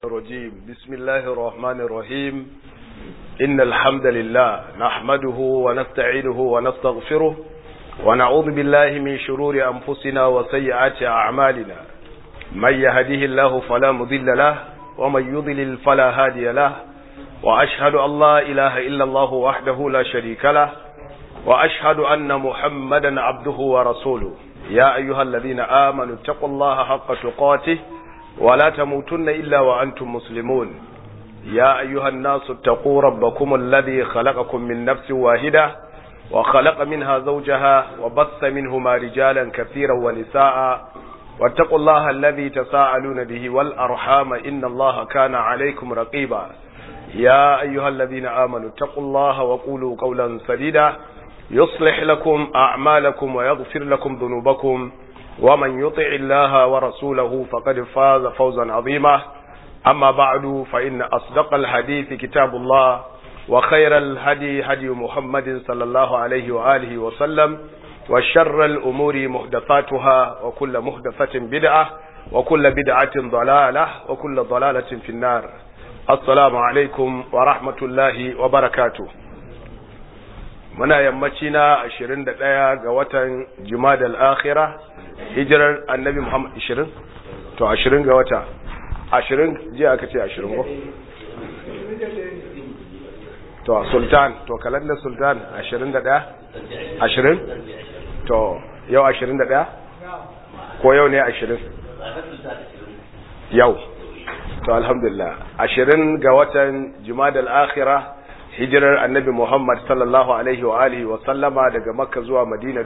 الرجيم بسم الله الرحمن الرحيم إن الحمد لله نحمده ونستعينه ونستغفره ونعوذ بالله من شرور أنفسنا وسيئات أعمالنا من يهده الله فلا مضل له ومن يضلل فلا هادي له وأشهد أن لا إله إلا الله وحده لا شريك له وأشهد أن محمدا عبده ورسوله يا أيها الذين آمنوا اتقوا الله حق تقاته ولا تموتن إلا وأنتم مسلمون يا أيها الناس اتقوا ربكم الذي خلقكم من نفس واحدة وخلق منها زوجها وبث منهما رجالا كثيرا ونساء واتقوا الله الذي تساءلون به والأرحام إن الله كان عليكم رقيبا يا أيها الذين آمنوا اتقوا الله وقولوا قولا سديدا يصلح لكم أعمالكم ويغفر لكم ذنوبكم ومن يطع الله ورسوله فقد فاز فوزا عظيما أما بعد فإن أصدق الحديث كتاب الله وخير الهدي هدي محمد صلى الله عليه وآله وسلم وشر الأمور محدثاتها وكل محدثة بدعة وكل بدعة ضلالة وكل ضلالة في النار. السلام عليكم ورحمة الله وبركاته. muna yammaci na 21 ga watan Jumada al-Akhirah hijirar Annabi Muhammad 20 to 20 ga wata 20 jiya aka ce 20 ko to sultan to kalandar sultan 21 20 to yau 21 ko yau ne 20 yau to alhamdulillah 20 ga watan Jumada al-Akhirah hijirar Annabi Muhammad sallallahu alaihi wa alihi wa sallama daga Makka zuwa Madina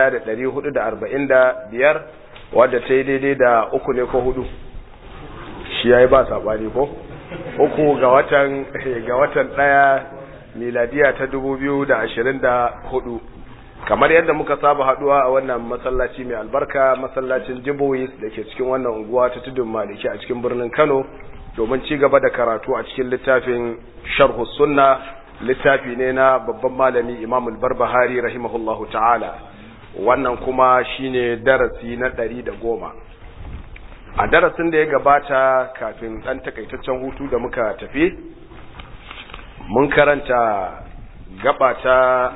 1445 wadda ta yi daidai da 3 ne ko 4 shi yayi ba sabani ko 3 ga watan 1 miladiya ta 2024 kamar yadda muka saba haduwa a wannan masallaci mai albarka masallacin Jibois dake cikin wannan unguwa ta Tudun Maliki a cikin birnin Kano domin ci gaba da karatu a cikin littafin Sharh Sunna, littafi ne na babban malami Imam al-Barbahari rahimahullahu ta'ala. Wannan kuma shine darasi na 110. A darasin da ya gabata kafin dan takaitaccen hutu da muka tafi mun karanta gaba ta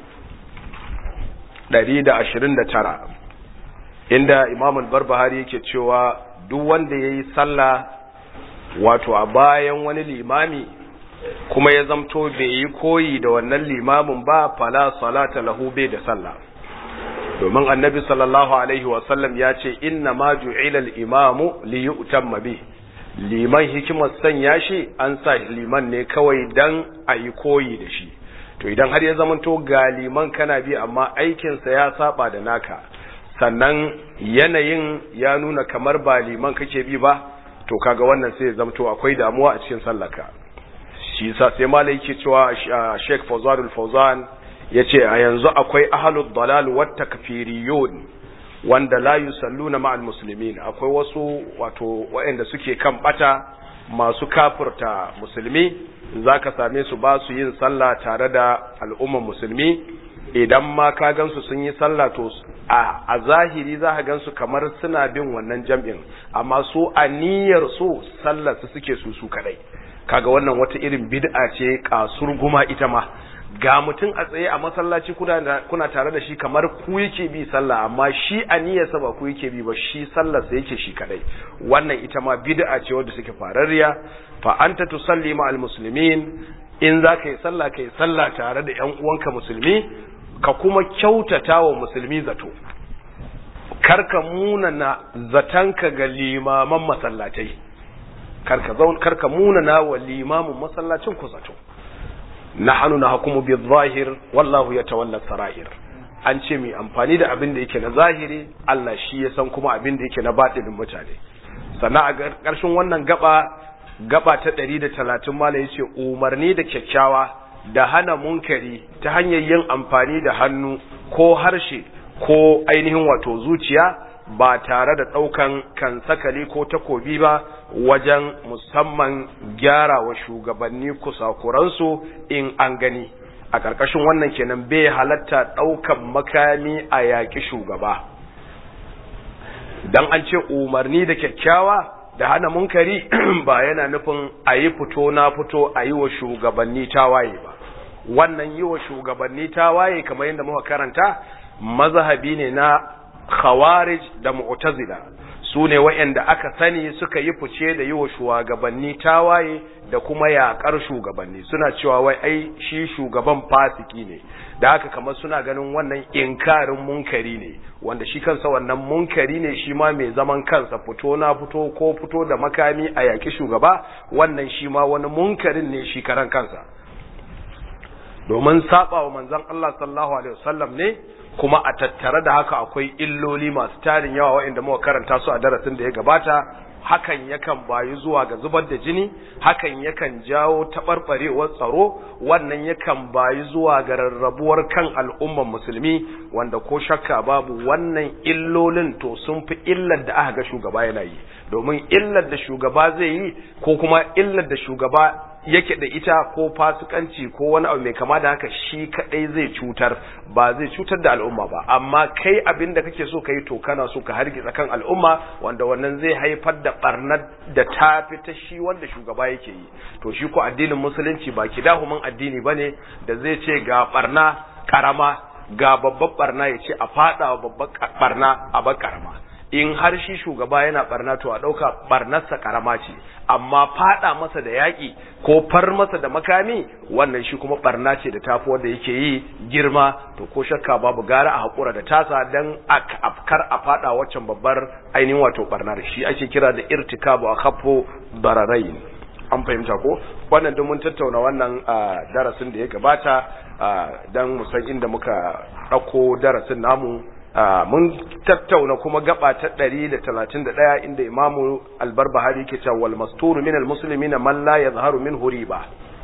129 inda Imam al-Barbahari yake cewa duk wanda yayi sallah wato a bayan wani limami kuma ya zamto bai yi koyi da wannan limamin ba fala salata lahu bai da sallah domin annabi sallallahu alaihi wasallam ya ce inna ma ju'ila al-imamu li yu'tamma bi liman hikimar sanya shi an sa liman ne kawai dan a yi koyi da shi to idan har ya zamanto ga liman kana bi amma aikinsa ya saba da naka sannan yanayin ya nuna kamar ba liman kake bi ba to kaga wannan sai zamto akwai damuwa a cikin sallaka shi yasa sai malai yake cewa Sheikh Fawzan al-Fawzan yace a yanzu akwai ahlud dalal wat takfiriyun wanda la yusalluna ma'al muslimin akwai wasu wato waɗanda suke kan bata masu kafirta musulmi zaka same su ba su yin sallah tare da al'umman musulmi idan ma ka gansu sun yi sallah to a zahiri za ka gansu kamar suna bin wannan jam'in amma su a niyyar su sallar su suke su kadai kaga wannan wata irin bid'a ce kasurguma ita ma ga mutum a tsaye a masallaci kuna tare da shi kamar ku yake bi sallah amma shi a niyyarsa ba ku yake bi ba shi sallar sa yake shi kadai wannan ita ma bid'a ce wadda suke fararriya fa anta tusalli ma'al muslimin in za ka yi sallah kai sallah tare da ƴan uwanka musulmi ka kuma kyautata wa musulmi zato karka munana zatanka ga limaman masallatai karka munana wa limamin masallacin ku zato nahnu nahkumu bil-zahir wallahu yatawalla sarair an ce mai amfani da abin da yake na zahiri Allah shi ya san kuma abin da yake na batinin mutane sannan a ƙarshen wannan gaba ta 130 mala yace umarni da kyakkyawa da hana munkari ta hanyar yin amfani da hannu ko harshe ko ainihin wato zuciya ba tare da ɗaukan kansakali ko takobi ba wajen musamman gyara wa shugabanni kusakuransu in an gani a ƙarƙashin wannan kenan bai halatta ɗaukan makami a yaƙi shugaba dan an ce umarni da kyakkyawa da hana munkari ba yana nufin a yi fito na fito a yi wa shugabanni tawaye ba. Wannan yi wa shugabanni tawaye kamar yadda muka karanta mazhabi ne na khawarij da mu'tazila, su ne waɗanda aka sani suka yi fice da yi wa shugabanni tawaye da kuma yaƙar shugabanni. Suna cewa wai ai shi shugaban fasiki ne, da haka kamar suna ganin wannan inkarin munkari ne, wanda shi kansa wannan munkari ne shi ma mai zaman kansa, fito na fito ko fito da makami a yaƙi shugaba, wannan shi ma wani munkarin ne shi karan kansa, domin saba wa manzon Allah sallallahu alaihi wasallam ne. Kuma a tattare da haka akwai illoli masu tarin yawa waɗanda muka karanta su a darasin da ya gabata. Hakan yakan bayi zuwa ga zubar da jini, hakan yakan jawo taɓarɓarewar tsaro, wannan yakan bayi zuwa ga rarrabuwar kan al'umman musulmi, wanda ko shakka babu wannan illolin to sun fi illar da aka ga shugaba yana yi, domin illar da shugaba zai yi ko kuma illar da shugaba yake da ita ko fasikanci ko wani abu mai kama da haka shi kadai zai cutar, ba zai cutar da al'umma ba. Amma kai abin da kake so kai to kana so ka hargitsa kan al'umma, wanda wannan zai haifar da barnar da tafi ta shi wanda shugaba yake yi. To shi ko addinin musulunci ba kidahumin addini bane da zai ce ga barna karama ga babbar barna, ya ce a fada wa babbar barna a bar karama. In har shi shugaba yana barna to a ɗauka barnarsa karama ce, amma fada masa da yaƙi ko far masa da makami wannan shi kuma barna ce da tafi wanda yake yi girma. To ko shakka babu gara a haƙura da tasa dan kar a fada waccan babbar ainihin wato barna da shi ake kira da irtikabu akhaffu dararain. An fahimta ko? Wannan don mun tattauna wannan darasin da ya gabata dan mu san inda muka ɗauko darasin namu. Mun tattauna kuma gaba ta 131 inda Imamu Al-Barbahari yake cewa wal masturu min al-muslimina man la yadhharu minhu riba.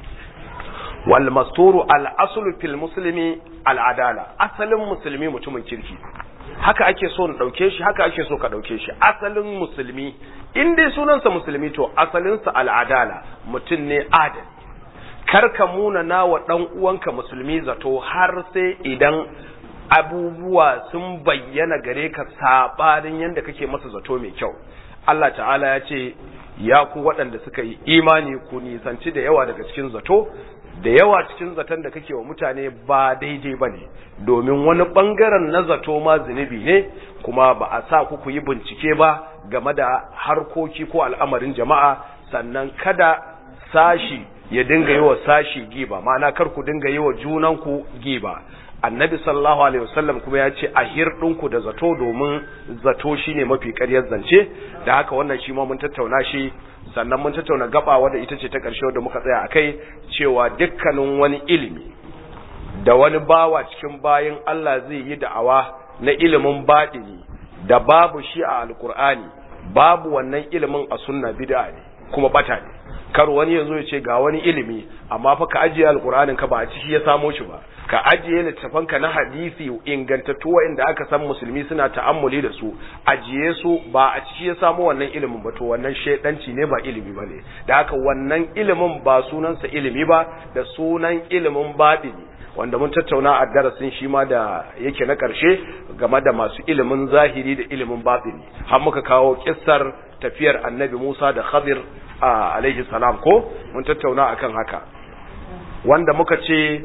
Wal masturu al-aslu fil muslimi al-adala. Asalin musulmi mutumin kirki. Haka ake so na dauke shi, haka ake so ka dauke shi. Asalin musulmi in dai sunansa musulmi to asalinsa al-adala, mutum ne adali. Karka muna nawa dan uwanka musulmi zato har sai idan abubuwa sun bayyana gare ka sabanin yanda kake masa zato mai kyau. Allah ta'ala ya ce ya ku waɗanda suka yi imani ku nisanci da yawa daga cikin zato, da yawa cikin zaton da kake wa mutane ba daidai bane, domin wani bangaren na zato ma zunubi ne, kuma ba a sa ku yi bincike ba game da harkoki ko al'amarin jama'a. Sannan kada sashi ya dinga yi wa sashi giba, ma'ana kar ku dinga yi wa junanku giba. Annabi sallallahu alaihi wasallam kuma ya ce a hirɗinku da zato, domin zato shine mafi ƙaryar zance. Da haka wannan shi ma mun tattauna shi. Sannan mun tattauna gaba wadda ita ce ta ƙarshe wadda muka tsaya akai, cewa dukkanin wani ilimi da wani bawa cikin bayin Allah zai yi da'awa na ilimin baɗini da babu shi a alkur'ani, babu wannan ilimin a sunna, bid'a ne kuma bata ne. Kar wani yazo ya ce ga wani ilimi amma fa ka ajiye alkur'anin ka ba a ciki ya samo shi ba, ka ajiye littafanka na hadisi ingantattu wanda aka san musulmi suna ta'ammuli da su, ajiye su, ba a ciki ya samu wannan ilimin ba, to wannan shedanci ne ba ilimi bane. Da haka wannan ilimin ba sunansa ilimi ba, da sunan ilimin batini, wanda mun tattauna a darasin shi ma da yake na karshe game da masu ilimin zahiri da ilimin batini, har muka kawo kissar tafiyar Annabi Musa da Khadir alaihi salam ko mun tattauna akan haka, wanda muka ce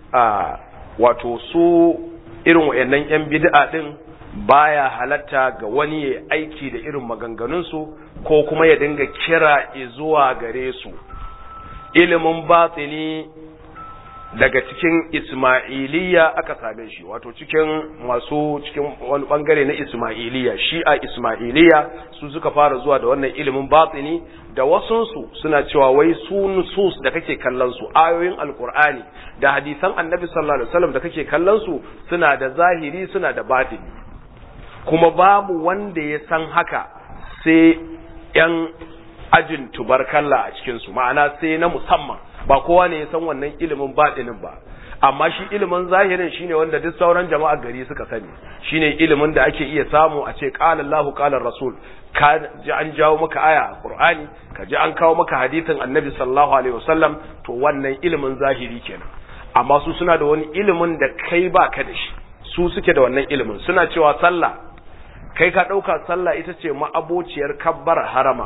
wato su irin wayannan yan bid'a din baya halatta ga wani ya aiki da irin maganganun su ko kuma ya dinga kira zuwa gare su. Ilimin batini daga cikin Ismailiyya aka same shi, wato cikin wani bangare na Ismailiyya, Shi'a Ismailiyya su suka fara zuwa da wannan ilimin batini, da wasunsu suna cewa wai su nusus da kake kallon su, ayoyin alkur'ani da hadisan annabi sallallahu alaihi wasallam da kake kallon su, suna da zahiri suna da batini, kuma babu wanda ya san haka sai yan ajin tubarkalla a cikin su, ma'ana sai na musamman, ba kowa ne ya san wannan ilimin batinin ba. Amma shi ilimin zahirin shine wanda duk sauran jama'a gari suka sani, shine ilimin da ake iya samu a ce qala Allahu qala Rasul, ka ji an jawo maka aya a Qur'ani, ka ji an kawo maka hadisin Annabi sallallahu alaihi wasallam, to wannan ilimin zahiri kenan. Amma su suna da wani ilimin da kai baka da shi, su suke da wannan ilimin. Suna cewa sallah, kai ka dauka sallah ita ce ma'abociyar kabbar harama,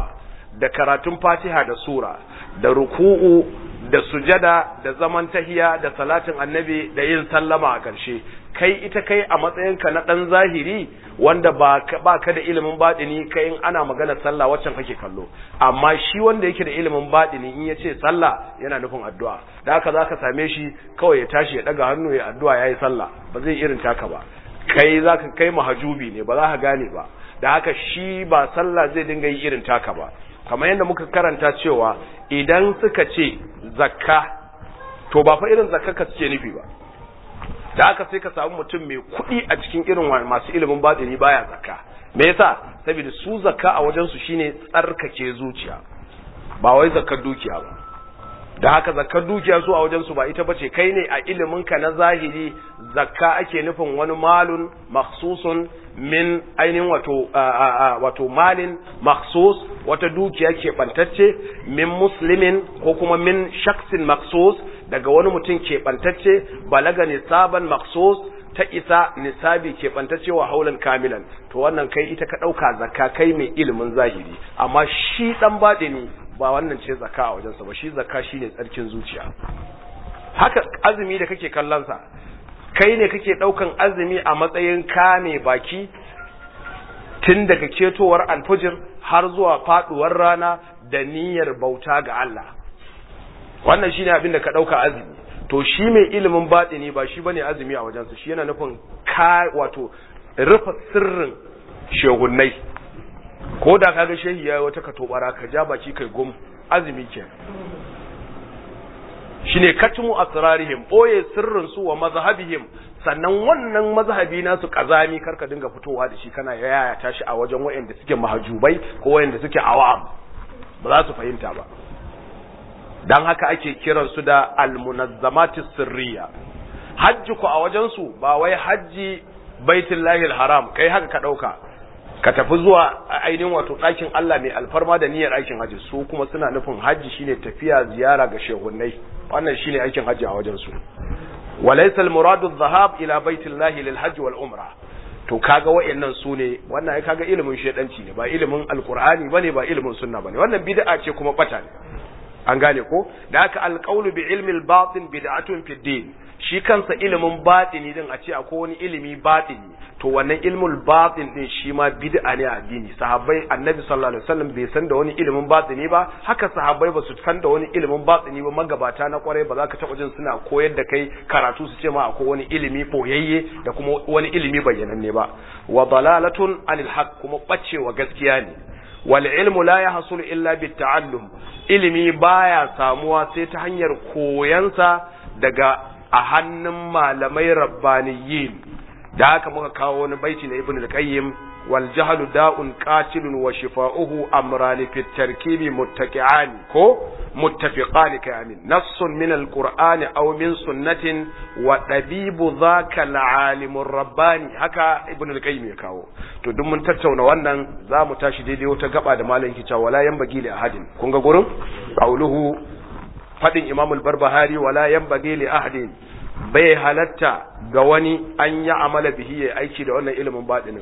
da karatun Fatiha da sura da ruku'u da sujada da zaman tahiya da salatin annabi da yin sallama a ƙarshe, kai ita kai a matsayinka na ɗan zahiri wanda ba ka da ilimin baɗini, kai in ana magana sallah waccan kake kallo, amma shi wanda yake da ilimin baɗini in ya ce sallah yana nufin addu'a, da haka za ka same shi kawai ya tashi ya ɗaga hannu ya addu'a ya yi sallah, ba zai irin taka ba, kai za ka kai mahajubi ne ba za ka gane ba, da haka shi ba sallah zai dinga yi irin taka ba. Kamar yadda muka karanta cewa idan suka ce zakka to ba fa irin zakka ka suke nufi ba, da haka sai ka samu mutum mai kuɗi a cikin irin masu ilimin batini baya zakka. Me yasa? Saboda su zakka a wajen su shine tsarkake zuciya, ba wai zakkar dukiya ba. Da haka zakkar dukiya su a wajen su ba ita bace, kai ne a ilimin ka na zahiri zakka ake nufin wani malun makhsusun min ainihin wato malin makhsus, wata dukiya keɓantacce min muslimin ko kuma min shaksin makhsus, daga wani mutum keɓantacce balaga nisaban makhsus, ta isa nisabi keɓantacce wa haulan kamilan, to wannan kai ita ka ɗauka zakka kai mai ilimin zahiri, amma shi ɗan baɗini ba wannan ce zakka a wajensa ba, shi zakka shine tsarkin zuciya. Haka azumi da kake kallonsa, kai ne kake ɗaukan azumi a matsayin kame baki tun daga ketowar alfajir har zuwa faɗuwar rana da niyyar bauta ga Allah, wannan shine abin da ka ɗauka azumi. To shi mai ilimin baɗini ba shi bane azumi a wajensa, shi yana nufin wato rufe sirrin shegunnai, ko da kaga shehi yayi wata katobara ka ja baki kai gum, azumi ke shine katmu asrarihim, boye sirrin su wa mazhabihim, sannan wannan mazhabi nasu kazami karka dinga fitowa da shi kana yaya tashi a wajen wayanda suke mahajubai ko wayanda suke awam, ba za su fahimta ba. Dan haka ake kiran su da almunazzamatis sirriya. Hajji ku a wajen su ba wai hajji baitullahil haram kai haka ka dauka ka tafi zuwa ainihin wato ɗakin Allah mai alfarma da niyyar aikin haji, su kuma suna nufin haji shine tafiya ziyara ga shehunnai, wannan shine aikin haji a wajen su. walaysa almuradu adh-dhahab ila baitillahi lil hajj wal umra. To kaga wayannan su ne, wannan ai kaga ilimin shedanci ne, ba ilimin alqur'ani bane, ba ilimin sunna bane, wannan bid'a ce kuma bata ne, an gane ko? Da haka alqawlu bi ilmi al-batin bid'atun fi din, shi kansa ilimin batini din a ce akwai wani ilimi batini, to wannan ilmul batin din shi ma bid'a ne a addini. Sahabbai annabi sallallahu alaihi wasallam bai san da wani ilimin batini ba, haka sahabbai ba su san da wani ilimin batini ba, magabata na kwarai ba za ka taɓa jin suna koyar da kai karatu su ce ma akwai wani ilimi boyayye da kuma wani ilimi bayyananne ba. Wa dalalatun anil haqq, kuma bacewa gaskiya ne. Wal ilmu la yahsulu illa bit ta'allum, ilimi baya samuwa sai ta hanyar koyansa daga a hannun malamai rabbaniyin. Da haka muka kawo wani baiti na Ibn al-Qayyim, wal jahlu da'un qatilun wa shifa'uhu amrani fi tarkibi muttaqi'an ko muttafiqan kamin nassun min al-Qur'ani aw min sunnatin wa dabibu dhaka al-alimur rabbani. Haka Ibn al-Qayyim ya kawo. To duk mun tattauna wannan, za mu tashi daidai wata gaba da malam yake cewa wala yanbaghi li ahadin, kun ga gurin qauluhu fadin Imam al-Barbahari, wala yanbaghi li ahadin, bai halatta ga wani an yi amala bihi ya aiki da wannan ilimin batinin.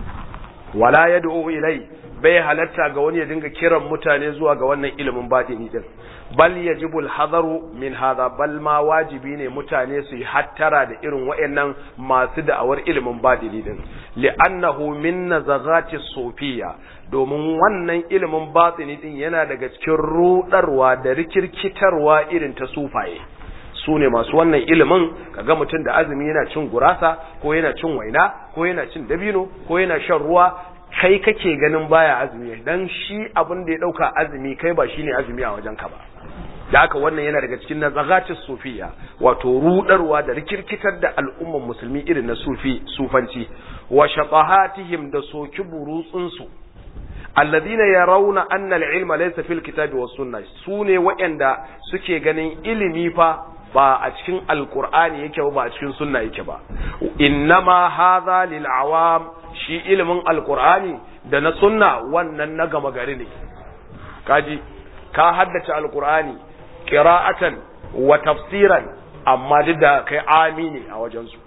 Wala yad'u ilai, bai halatta ga wani ya dinga kiran mutane zuwa ga wannan ilimin batini din. Bal yajibu al-hadaru min hadha, bal ma wajibi ne mutane su yi hattara da irin wayannan masu da'awar ilimin batini din. Li'annahu min nazaghati sufiyya, domin wannan ilimin batini din yana daga cikin rudarwa da rikirkitarwa irin ta sufaye. Su ne masu wannan ilimin, kaga mutum da azumi yana cin gurasa ko yana cin waina ko yana cin dabino ko yana shan ruwa, kai kake ganin baya azumi, dan shi abin da ya dauka azumi kai ba shine azumi a wajen ka ba. Da haka wannan yana daga cikin nazagatis sufiya, wato rudarwa da rikirkitar da al'umman musulmi irin na sufanci. Wa shaqahatihim, da soki burutsun su, alladhina yarawna anna al-ilma laysa fil kitabi was sunnah, sune waɗanda suke ganin ilimi fa ba a cikin alqur'ani yake ba a cikin sunna yake ba. Innama hadha lil awam, shi ilimin alqur'ani da na sunna wannan na gama gari ne. Kaji ka haddace alqur'ani qira'atan wa tafsiran, amma duk da kai amini a wajen su.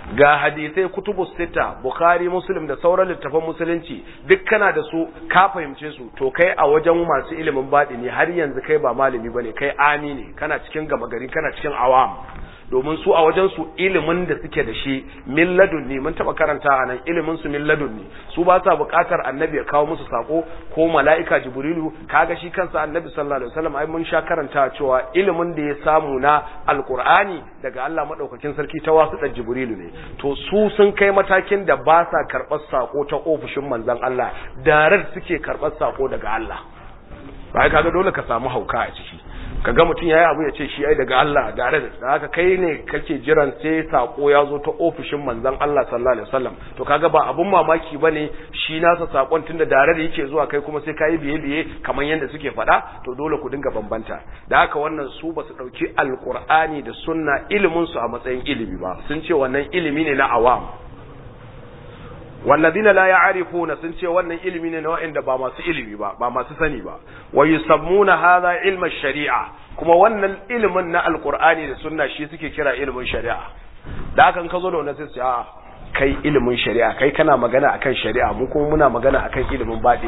ga hadisai kutubus sita Bukhari Muslim da sauran littafan musulunci duk kana da su ka fahimce su to kai a wajen masu ilimin baɗini har yanzu kai ba malami bane kai ami ne kana cikin gama gari kana cikin awam domin su a wajen su ilimin da suke da shi min ladunni mun taba karanta anan ilimin su min ladunni su ba sa buƙatar annabi ya kawo musu sako ko mala'ika jibrilu kaga shi kansa annabi sallallahu alaihi wasallam ai mun sha karanta cewa ilimin da ya samu na alqur'ani daga Allah madaukakin sarki ta wasu da jibrilu ne to su sun kai matakin da ba sa karɓar sako ta ofishin manzon Allah darar suke karɓar sako daga Allah bai kaga dole ka samu hauka a ciki kaga mutum yayi abu ya ce shi ai daga Allah da haka kai ne kake jiran sai sako ya zo ta ofishin manzon Allah sallallahu alaihi wasallam to kaga ba abun mamaki bane shi nasa sakon tunda da yake zuwa kai kuma sai kai biye kamar yanda suke faɗa to dole ku dinga bambanta da haka wannan su ba su dauki alqur'ani da sunna ilimin su a matsayin ilimi ba sun ce wannan ilimi ne na awam walladina la ya'rifuna sun ce wannan ilimi ne na wa'anda ba masu ilimi ba masu sani ba wa yusammuna hadha ilma shari'a kuma wannan ilimin na alqur'ani da sunna shi suke kira ilimin shari'a da hakan ka zo da wannan sai a kai ilimin shari'a kai kana magana akan shari'a mu kuma muna magana akan ilimin baɗi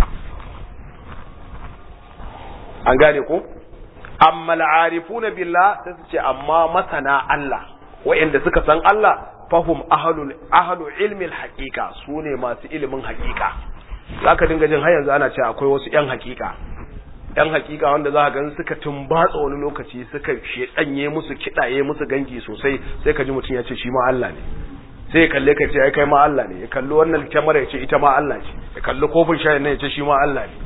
an gane ko amma al'arifuna billah sai su ce amma masana Allah wa'anda suka san Allah fahum ahlu ilmin haqiqa sune masu ilimin haqiqa zaka dinga jin har yanzu ana cewa akwai wasu yan haqiqa wanda za ka ga suka tumbatsa wani lokaci suka shedanye musu kidaye musu gangi sosai sai ka ji mutun ya ce shi ma Allah ne sai ya kalle ka ce ai kai ma Allah ne ya kalli wannan kamera ya ce ita ma Allah ce ya kalli kofin shayin nan ya ce shi ma Allah ne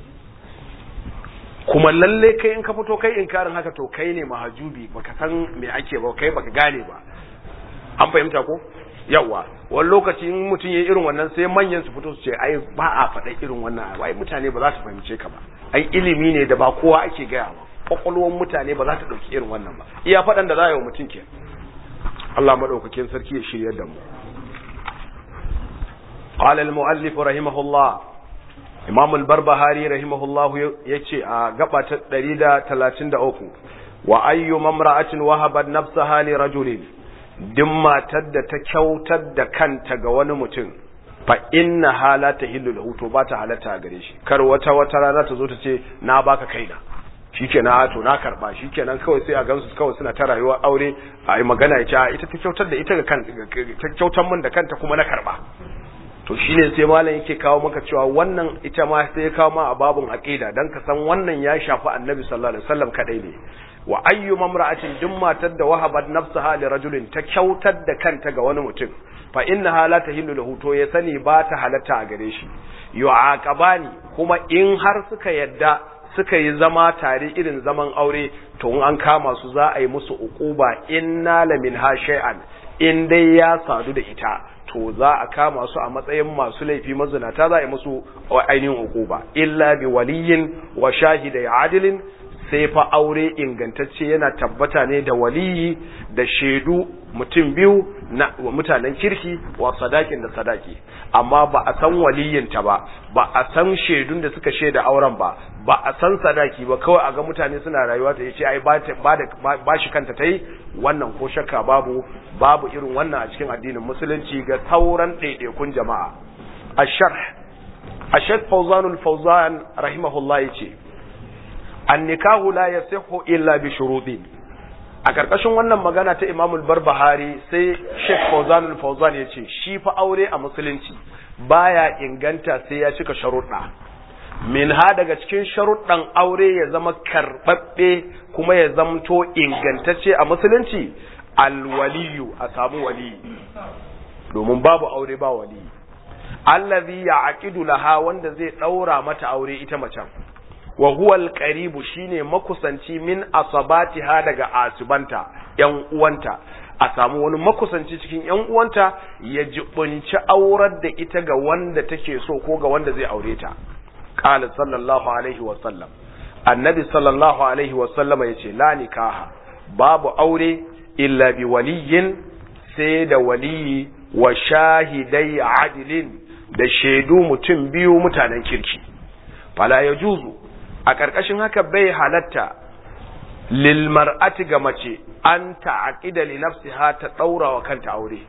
kuma lalle kai in ka fito kai inkarin haka to kai ne mahajubi baka san me ake ba kai baka gane ba an fahimta ko yawa wani lokaci in mutum ya irin wannan sai manyan su fito su ce ai ba a faɗa irin wannan ai mutane ba za su fahimce ka ba ai ilimi ne da ba kowa ake gaya ba kwakwalwar mutane ba za ta ɗauki irin wannan ba iya faɗan da za a yi wa mutum ke Allah maɗaukakin sarki ya shirya da mu qala al-mu'allif rahimahullah imam al-barbahari rahimahullah yace a gaba ta 133 wa ayyu mamra'atin wahabat nafsaha li rajulin duk matar da ta kyautar da kanta ga wani mutum fa inna halata hillu lahu to ba ta halatta gare shi kar wata rana ta zo ta ce na baka kaina shikenan to na karba shikenan kawai sai a gansu kawai suna ta rayuwa aure ai magana ya ce ita ta kyautar da ita ga kanta ta kyautar min da kanta kuma na karba to shine sai malam yake kawo maka cewa wannan ita ma sai ya kawo ma a babun aqida dan ka san wannan ya shafi annabi sallallahu alaihi wasallam kadai ne wa ayyu mamra'atin duk matar da wahabat nafsaha li rajulin ta kyautar da kanta ga wani mutum fa innaha la tahillu lahu to ya sani ba ta halatta a gare shi yu'aqabani kuma in har suka yadda suka yi zama tare irin zaman aure to in an kama su za a yi musu uquba inna la minha shay'an in dai ya sadu da ita to za a kama su a matsayin masu laifi mazinata za a yi musu ainihin uquba illa bi waliyin wa shahida adilin sai fa aure ingantacce yana tabbata ne da waliyi da shaidu mutum biyu na mutanen kirki wa sadakin da sadaki amma ba a san waliyinta ba a san shaidun da suka shaida auren ba a san sadaki ba kawai a ga mutane suna rayuwa ta yace ai ba shi kanta tai wannan ko shakka babu irin wannan a cikin addinin musulunci ga sauran ɗaiɗaikun jama'a ash-shaykh Fawzanul Fawzan rahimahullah yace annikahu la yasihhu illa bi shurutin a karkashin wannan magana ta Imam al-Barbahari sai Sheikh Fawzan al-Fawzan yace shi fa aure a musulunci baya inganta sai ya cika sharuɗa min ha daga cikin sharuɗan aure ya zama karbabbe kuma ya zamto ingantacce a musulunci al-waliyu a samu wali domin babu aure ba wali allazi ya'qidu laha wanda zai daura mata aure ita macen wa huwa al-qaribu shine makusanci min asabatiha daga asibanta yan uwanta a samu wani makusanci cikin yan uwanta ya jibunci aurar da ita ga wanda take so ko ga wanda zai aure ta qala sallallahu alaihi wa sallam annabi sallallahu alaihi wa sallama yace la nikaha babu aure illa bi waliyin sai da waliyi wa shahidai adilin da shaidu mutum biyu mutanen kirki fala yajuzu a ƙarƙashin haka bai halatta lil mar'ati ga mace an ta'aqida li nafsiha ta daura wa kanta aure.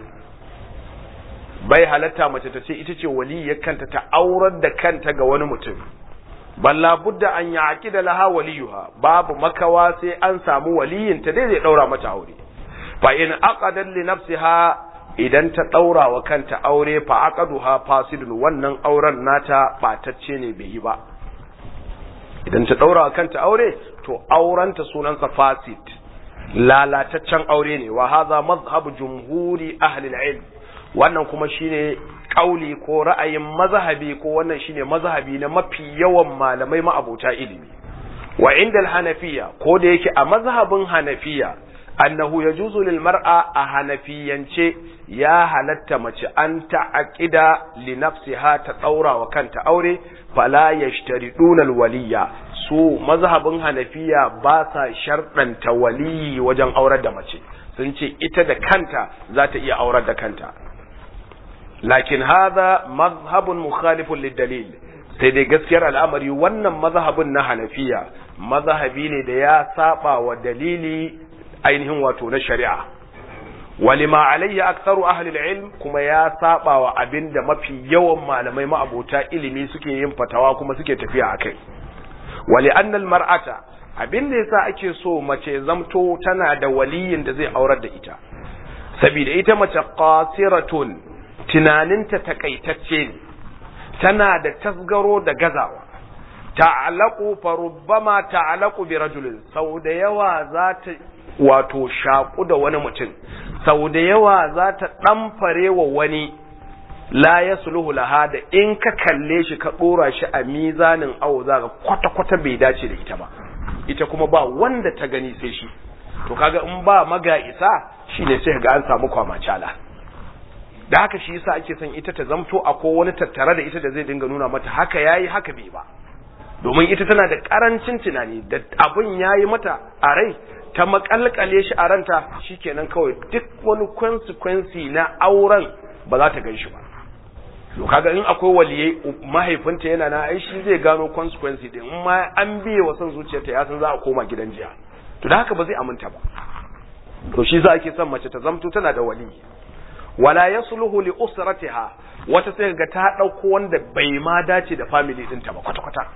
Bai halatta mace ta ce ita ce waliyyar kanta ta aurar da kanta ga wani mutum. Balla budda an ya'qida laha waliyuha, babu makawa sai an samu waliyinta dai zai daura mata aure. Fa in aqadat li nafsiha, idan ta daura wa kanta aure fa aqaduha fasidun, wannan auren nata batacce ne bai yi ba. Idan ta daura wa kanta aure to aurenta sunansa fasid, lalataccen aure ne. Wa hadha mazhabu jumhuri ahli al-ilm, wannan kuma shine kauli ko ra'ayin mazhabi, ko wannan shine mazhabi na mafi yawan malamai ma'abota ilimi. Wa inda al-hanafiya, ko da yake a mazhabin hanafiya annahu yajuzu lil mar'a, a hanafiyance ya halatta mace an ta'aqida li nafsiha, ta daura wa kanta aure, fala yashtariduna al waliya, su mazhabin hanafiya ba sa sharɗanta waliyi wajen aurar da mace, sun ce ita da kanta za ta iya aurar da kanta. Lakin hadha mazhabun mukhalifun lid dalil, sai dai gaskiyar al'amari wannan mazhabin na hanafiya mazhabi ne da ya saba wa dalili ainihin wato na shari'a. Walima alayya aktharu ahli al-ilm, kuma ya saba wa abinda mafi yawan malamai ma'abota ilimi suke yin fatawa kuma suke tafiya akai. Wali anna al-mar'ata, abinda yasa ake so mace zamto tana da waliyin da zai aurar da ita, saboda ita mace qasiratun, tunaninta takaitacce ne, tana da tasgaro da gazawa. Ta'alaqu fa rubbama ta'alaqu bi rajulin, sau da yawa za ta wato shaƙu da wani mutum, sau da yawa za ta ɗamfare wa wani la ya suluhu laha, da in ka kalle shi ka ɗora shi a mizanin awo za ka kwata-kwata bai dace da ita ba, ita kuma ba wanda ta gani sai shi. To kaga in ba maga isa shi ne sai ga an samu kwamacala. Da haka shi yasa ake son ita ta zamto akwai wani tattare da ita da zai dinga nuna mata haka yayi haka bai ba, domin ita tana da karancin tunani, da abun yayi mata a rai ta makalkale shi a ranta, shikenan kawai duk wani consequence na auren ba za ta ganshi ba. to kaga in akwai waliyai mahaifinta yana na ai shi zai gano consequence din, in ma an biye wa san zuciyarta ya san za a koma gidan jiya, to da haka ba zai aminta ba. to shi za ake son mace ta zamto tana da wali. wala yasluhu li usratiha, wata sai ga ta dauko wanda bai ma dace da family dinta ba kwata kwata,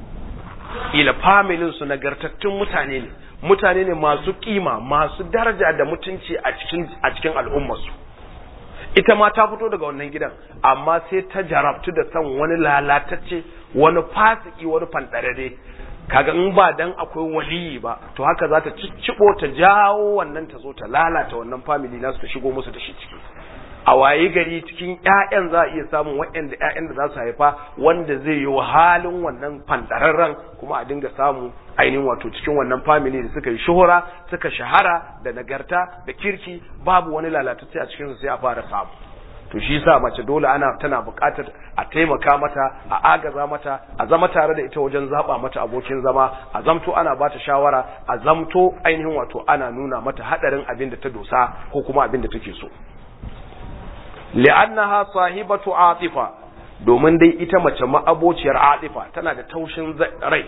ila familin su nagartattun mutane ne masu kima, masu daraja da mutunci a cikin al'ummar su. ita ma ta fito daga wannan gidan, amma sai ta jarabtu da san wani lalatacce, wani fasiki, wani fandarare. kaga in ba dan akwai waliyi ba, to haka za ta ciccibo ta jawo wannan ta zo ta lalata wannan family nasu, ta shigo musu da shi ciki. a waye gari cikin ƴaƴan za a iya samun waɗanda ƴaƴan da za su haifa wanda zai yi halin wannan fandararren, kuma a dinga samu ainihin wato cikin wannan family da suka yi shuhura, suka shahara da nagarta da kirki, babu wani lalatacce a cikin su sai a fara samu. to shi yasa mace dole tana buƙatar a taimaka mata, a agaza mata, a zama tare da ita wajen zaba mata abokin zama, a zamto ana bata shawara, a zamto ainihin wato ana nuna mata hadarin abin da ta dosa ko kuma abin da take so. li'annaha sahibatu atifa, domin dai ita mace ma'abociyar atifa, tana da taushin rai,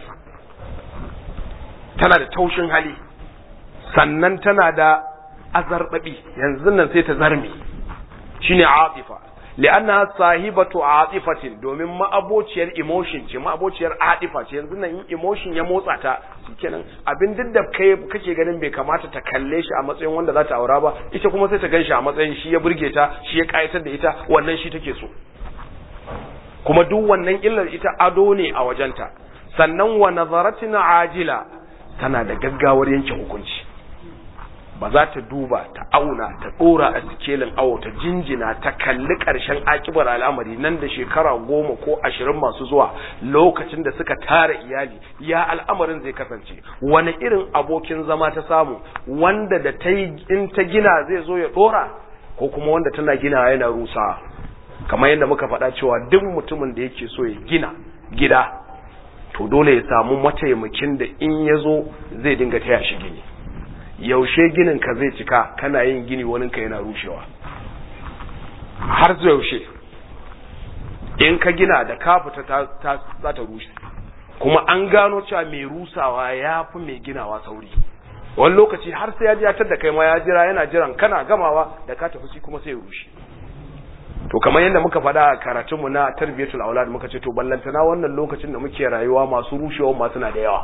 tana da taushin hali, sannan tana da azarbabi, yanzu nan sai ta zarmi, shine atifa. li'annaha sahibatu atifatin, domin ma'abociyar emotion ce, ma'abociyar atifa ce, yanzu nan in emotion ya motsa ta shikenan abin duk da kake ganin bai kamata ta kalle shi a matsayin wanda za ta aura ba, ita kuma sai ta ganshi a matsayin shi ya burge ta, shi ya kayatar da ita, wannan shi take so. kuma duk wannan illar ita ado ne a wajenta. sannan wa nazaratin ajila, tana da gaggawar yanke hukunci, ba za ta duba, ta auna, ta dora a sikelin awo, ta jinjina, ta kalli ƙarshen akibar al'amari nan da shekara 10 ko 20 masu zuwa, lokacin da suka tara iyali, ya al'amarin zai kasance, wani irin abokin zama ta samu, wanda da ta yi in ta gina zai zo ya dora, ko kuma wanda tana gina yana rusa. kamar yadda muka faɗa cewa duk mutumin da yake so ya gina gida, to dole ya samu mataimakin da in ya zo zai dinga taya shi gini. yaushe ginin ka zai cika kana yin gini wani ka yana rushewa? har zuwa yaushe? in ka gina da ka fita za ta rushe, kuma an gano cewa mai rusawa ya fi mai ginawa sauri. wani lokaci har sai ya ji da kai ma ya jira yana jiran kana gamawa da ka tafi shi kuma sai ya rushe. To kamar yadda muka faɗa a karatunmu na tarbiyatul aulad muka ce to ballantana wannan lokacin da muke rayuwa masu rushewa masu na da yawa.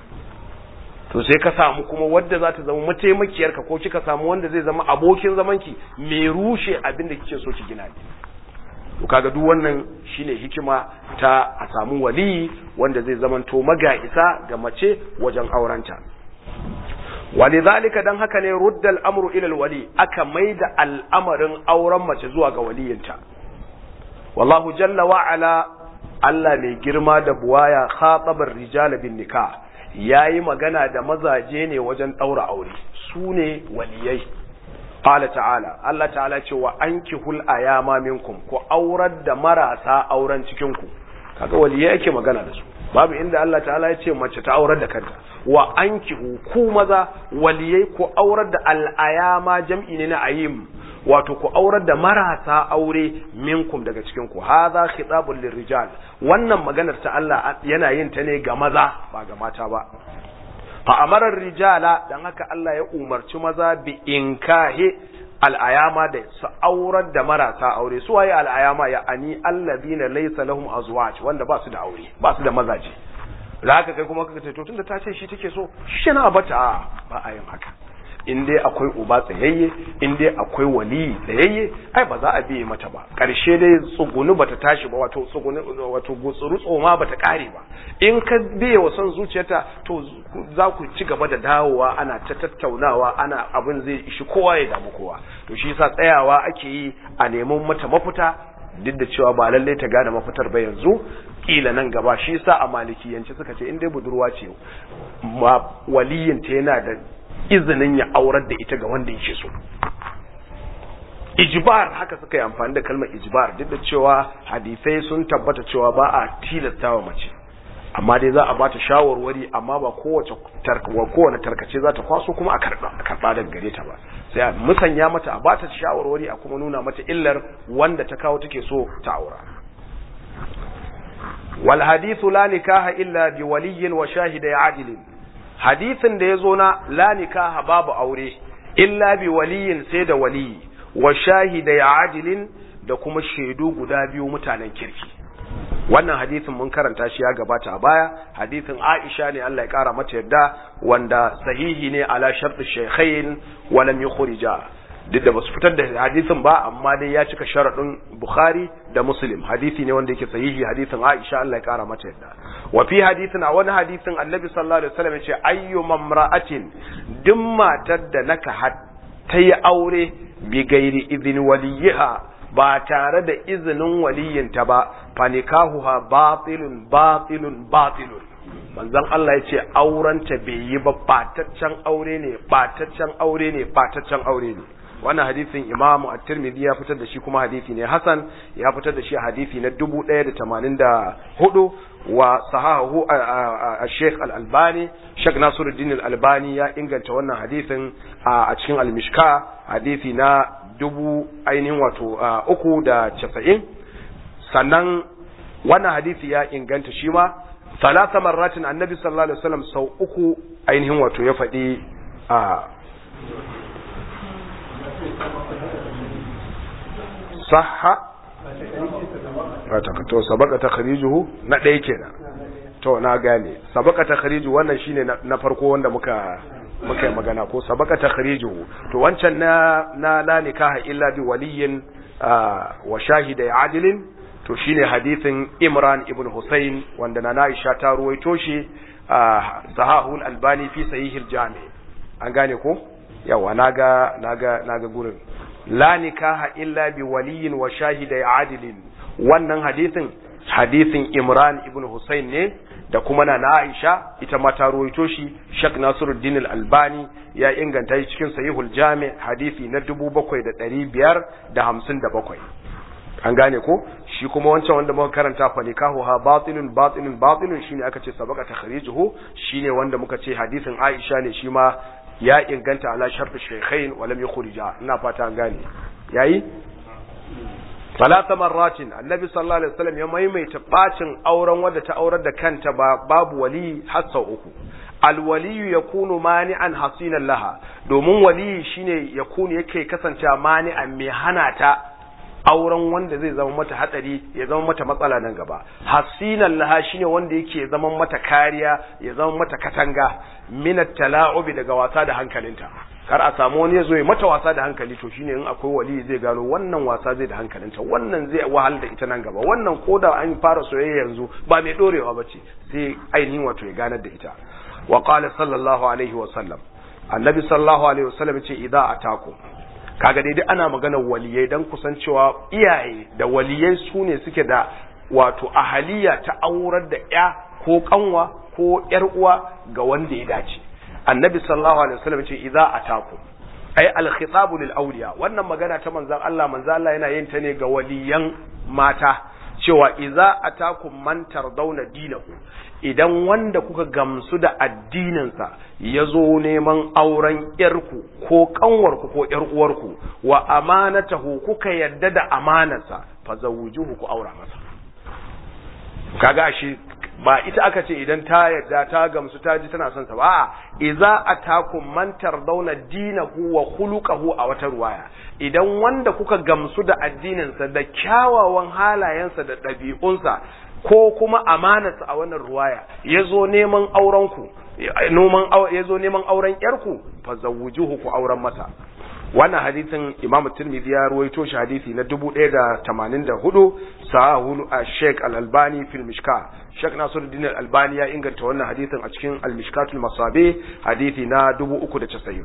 To sai ka samu kuma wadda za ta zama mataimakiyarka ko kika samu wanda zai zama abokin zamanki mai rushe abin da kike so ki gina ne. To kaga duk wannan shine hikima ta a samu wali wanda zai zamanto maga'isa ga mace wajen aurenta. Walidhalika dan haka ne ruddal amru ila alwali, aka maida al'amarin auren mace zuwa ga waliyinta. Wallahu jalla wa ala, Allah mai girma da buwaya, khatabar rijal bin nikah, yayi magana da mazaje ne wajen daura aure, su ne waliyai. Qala ta'ala, Allah ta'ala ce wa ankihul ayama minkum, ku aurar da marasa auren cikin ku. Kaga waliyai yake magana da su. Babu inda Allah ta'ala ya ce mace ta aurar da kanta. Wa ankihu, ku maza waliyai ku aurar da al'ayama, jam'i ne na ayim, wato ku aurar da marasa aure minkum daga cikin ku. Hadha khitabul lirrijal, wannan maganar ta Allah yana yin ta ne ga maza ba ga mata ba. Fa amara rijala, dan haka Allah ya umarci maza bi inkahi al'ayama da su aurar da marasa aure. Su waye al'ayama? Ya ani alladhina laysa lahum azwaj, wanda ba su da aure, ba su da mazaje. Zaka kai kuma kaga to tunda ta ce shi take so, shi na bata, ba a yin haka. In dai akwai uba tsayayye, in dai akwai wali tsayayye, ai ba za a biye mata ba. Karshe dai tsugunu bata tashi ba, wato tsugunu, wato gutsuru tsoma bata kare ba. In ka biye wa son zuciyarta, to za ku ci gaba da dawowa ana ta tattaunawa, ana abin zai ishi kowa ya damu kowa. To shi yasa tsayawa ake yi a neman mata mafita, duk da cewa ba lalle ta gane mafitar ba yanzu, kila nan gaba. Shi yasa a malikiyanci suka ce in dai budurwa ce, waliyinta yana da izinin ya aurar da ita ga wanda yake so. Ijbar, haka suka yi amfani da kalmar ijbar, duk da cewa hadisai sun tabbata cewa ba a tilastawa mace, amma dai za a bata shawarwari, amma ba kowane tarkace za ta kwaso kuma a karba daga gare ta ba. Sai a musanya mata, a bata shawarwari, a kuma nuna mata illar wanda ta kawo take so ta aura. Wal hadithu la nikaha illa bi waliyyin wa shahidai adilin, hadisin da yazo na la nikaha babu aure illa bi waliyin, sai da waliyi, wa shahidai adilin, da kuma shaidu guda biyu mutanen kirki. Wannan hadisin mun karanta shi ya gabata a baya, hadisin Aisha ne, Allah ya kara mata yadda, wanda sahihi ne ala shart ash-shaykhain wa lam yukhrija. Duk da basu fitar da hadisin ba, amma dai ya cika sharadin Bukhari da Muslim. Hadisi ne wanda yake sahihi, hadisin Aisha, Allah ya kara mata yadda. Wa fi hadisin, a wani hadisin Annabi sallallahu alaihi wasallam yace ayyu mamra'atin, duk matar da naka ta yi aure bi gairi idin waliyiha, ba tare da izinin waliyinta ba, fa nikahuha batilun batilun batilun. Manzon Allah yace aurenta bai yi ba, bataccen aure ne, bataccen aure ne, bataccen aure ne. Wannan hadisin Imam At-Tirmidhi ya fitar da shi, kuma hadisi ne hasan, ya fitar da shi a hadisi na 1084, wa sahahu Sheikh Al-Albani, Sheikh Nasiruddin Al-Albani ya inganta wannan hadisin a cikin Al-Mishka, hadisi na 390. Sannan wannan hadisi ya inganta shi ma salasa marratin, Annabi sallallahu alaihi wasallam sau uku ya faɗi sahha to sabaka takhrijuhu na ɗaya kenan. To na gane sabaka takhriju, wannan shine na farko wanda muka yi magana, ko sabaka takhrijuhu. To wancan na la nikaha illa bi waliyin wa shahidai adilin, to shine hadisin Imran ibn Husayn wanda na Aisha ta ruwaito shi, sahahul Albani fi sahihil jami. An gane ko? Yawa naga gurin la nikaha illa bi waliyin wa shahidai adilin. Wannan hadisin Imran ibn Husayn ne, da kuma na Aisha ita ma ta ruwaito shi. Sheikh Nasiruddin Al-Albani ya inganta shi cikin sahihul jami, hadisi na 7557. An gane ko? Shi kuma wancan wanda muka karanta fa nikahuha batilun batilun batilun, shine aka ce sabaka takhrijuhu, shine wanda muka ce hadisin Aisha ne, shi ma ya inganta ala shartu shaykhain wa lam yukhrija. Ina fata an gane. Yayi salasa marratin, Annabi sallallahu alaihi wasallam ya maimaita bacin auren wanda ta aurar da kanta babu wali har sau uku. alwaliyu yakunu mani'an hasinan laha, domin waliyi shine yakunu yake kasancewa mani'an mai hana ta auren wanda zai zama mata hatsari, ya zama mata matsala nan gaba. Hasinan laha shine wanda yake zama mata kariya, ya zama mata katanga minat tala'ubi daga wasa da hankalinta. Kar a samu wani ya zo ya mata wasa da hankali, to shine in akwai wali zai gano wannan wasa zai da hankalinta, wannan zai wahal da ita nan gaba, wannan koda an fara soyayya yanzu ba mai dorewa bace, sai ainihin wato ya ganar da ita. Wa qala sallallahu alaihi wa sallam, annabi sallallahu alaihi wa sallam ce idza atakum, kaga dai ana maganar waliyai dan kusancewa iyaye da waliyai sune suke da wato ahaliya ta aurar da ya ko kanwa ko yar uwa ga wanda ya dace. Annabi sallallahu alaihi wasallam ce idza atakum, ay al-khitabu lil awliya, wannan magana ta manzon Allah yana yin ta ne ga waliyan mata, cewa idza atakum man tardawna dinahu, idan wanda kuka gamsu da addininsa yazo neman auren yarku ko kanwarku ko yar uwarku, wa amanatahu kuka yadda da amanarsa, fazawujuhu ku aura masa. Kaga shi ba ita aka ce idan ta yadda ta gamsu ta ji tana son sa ba, idza atakum man tardawna dinahu wa khuluquhu a wata ruwaya, idan wanda kuka gamsu da addininsa da kyawawan halayensa da ɗabi'unsa ko kuma amanarsa a wannan ruwaya yazo neman auren ku, yazo neman auren yarku, fa zawujuhu ku auren masa. Wannan hadisin Imam Tirmidhi ya ruwaito shi hadisi na 1084, sahahu Sheikh Al-Albani fil Mishka. Sheikh Nasiruddin Al-Albani ya inganta wannan hadisin a cikin Al-Mishkatul Masabi hadisi na 390.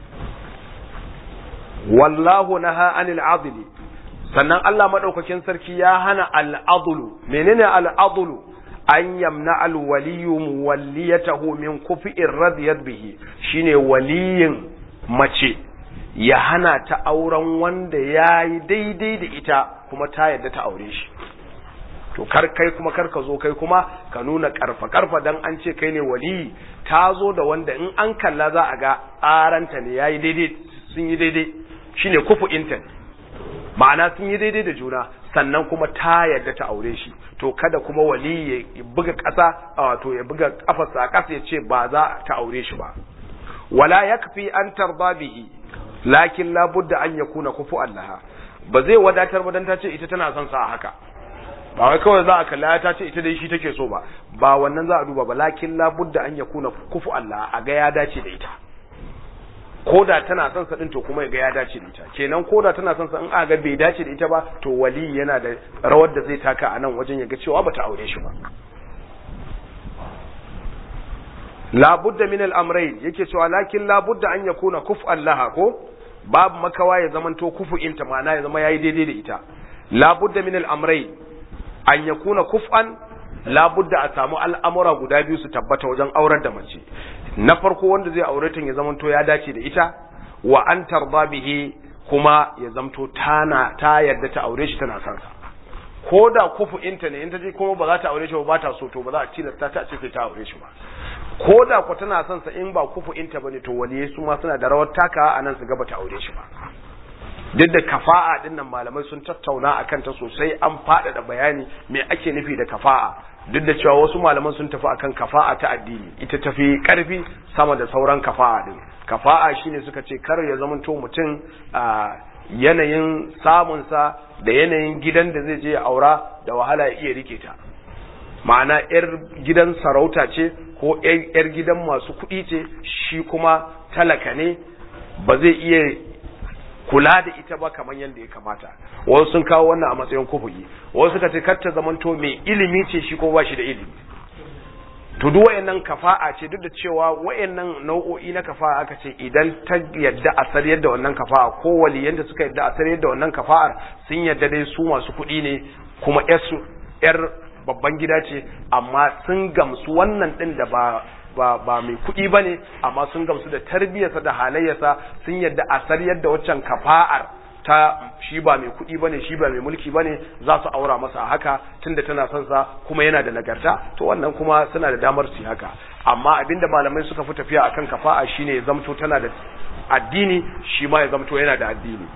Wallahu naha anil adli, sannan Allah madaukakin sarki ya hana al-adlu. Menene al-adlu? An yamna al-waliyyu muwalliyatahu min kufi'ir radiyat bihi, shine waliyin mace ya hana ta auren wanda ya yi daidai da ita kuma ta yadda ta aure shi. To kar ka zo kai kuma ka nuna karfa dan an ce kai ne wali, ta zo da wanda in an kalla za a ga aranta ne yayi daidai, sun yi daidai, shine kufu intan, ma'ana sun yi daidai da juna, sannan kuma ta yadda ta aure shi. To kada kuma wali ya buga ƙasa, wato ya buga kafarsa a ƙasa ya ce ba za ta aure shi ba. Wala yakfi an tarda bihi, lakin labudda an yakuna kufu allaha, ba zai wadatar ba dan ta ce ita tana son sa haka, ba wai kawai za a kalla ta ce ita dai shi take so ba wannan za a duba ba, lakin labudda an yakuna kufu allaha, a ga ya dace da ita, koda tana son sa din to kuma ya ga ya dace da ita. Kenan koda tana son sa in aka ga bai dace da ita ba, to wali yana da rawar da zai taka a nan wajen ya ga cewa bata aure shi ba. labudda min al-amrayn, yake cewa lakin labudda an yakuna kuf'an laha, ko babu makawa ya zamanto kufu'in ta, ma'ana ya zama yayi daidai da ita. Labudda min al-amrayn an yakuna kuf'an, labudda a samu al'amura guda biyu su tabbata wajen aurar da mace. Na farko wanda zai aure ta ya zamanto ya dace da ita, wa an tarda bihi, kuma ya zamto ta yarda ta aure shi tana son sa. Ko da kufu'inta ne in ta je kuma ba za ta aure shi ba ta so, to ba za a tilasta ta ce ta aure shi ba. Ko da ku tana son sa in ba kufu'inta bane, to waliyai su ma suna da rawar taka a nan su ga ba ta aure shi ba. Duk da kafa'a din nan malamai sun tattauna akan ta sosai, an faɗaɗa bayani me ake nufi da kafa'a, duk da cewa wasu malaman sun tafi akan kafa'a ta addini, ita tafi karfi sama da sauran kafa'a din. Kafa'a shine suka ce kar ya zamanto mutum yanayin samunsa da yanayin gidan da zai je ya aura da wahala ya iya rike ta, ma'ana yar gidan sarauta ce ko yar gidan masu kuɗi ce, shi kuma talaka ne, ba zai iya kula da ita ba kamar yadda ya kamata. Wasu sun kawo wannan a matsayin kufuyi, wasu suka ce kar ta zamanto mai ilimi ce shi ko ba shi da ilimi. To duk wayannan kafa'a ce, duk da cewa wayannan nau'o'i na kafa'a aka ce idan ta yadda a sariyar da wannan kafa'a, ko waliyan da suka yadda a sariyar da wannan kafa'ar sun yadda dai su masu kuɗi ne kuma yar babban gida ce, amma sun gamsu wannan din da ba mai kuɗi bane, amma sun gamsu da tarbiyarsa da halayyarsa, sun yadda a sariyar da waccan kafa'ar ta shi ba mai kuɗi bane, shi ba mai mulki bane, za su aura masa haka tunda tana son sa kuma yana da nagarta, to wannan kuma suna da damar su haka. Amma abinda malamai suka fi tafiya akan kafa'a shine ya zamto tana da addini, shi ma ya zamto yana da addini.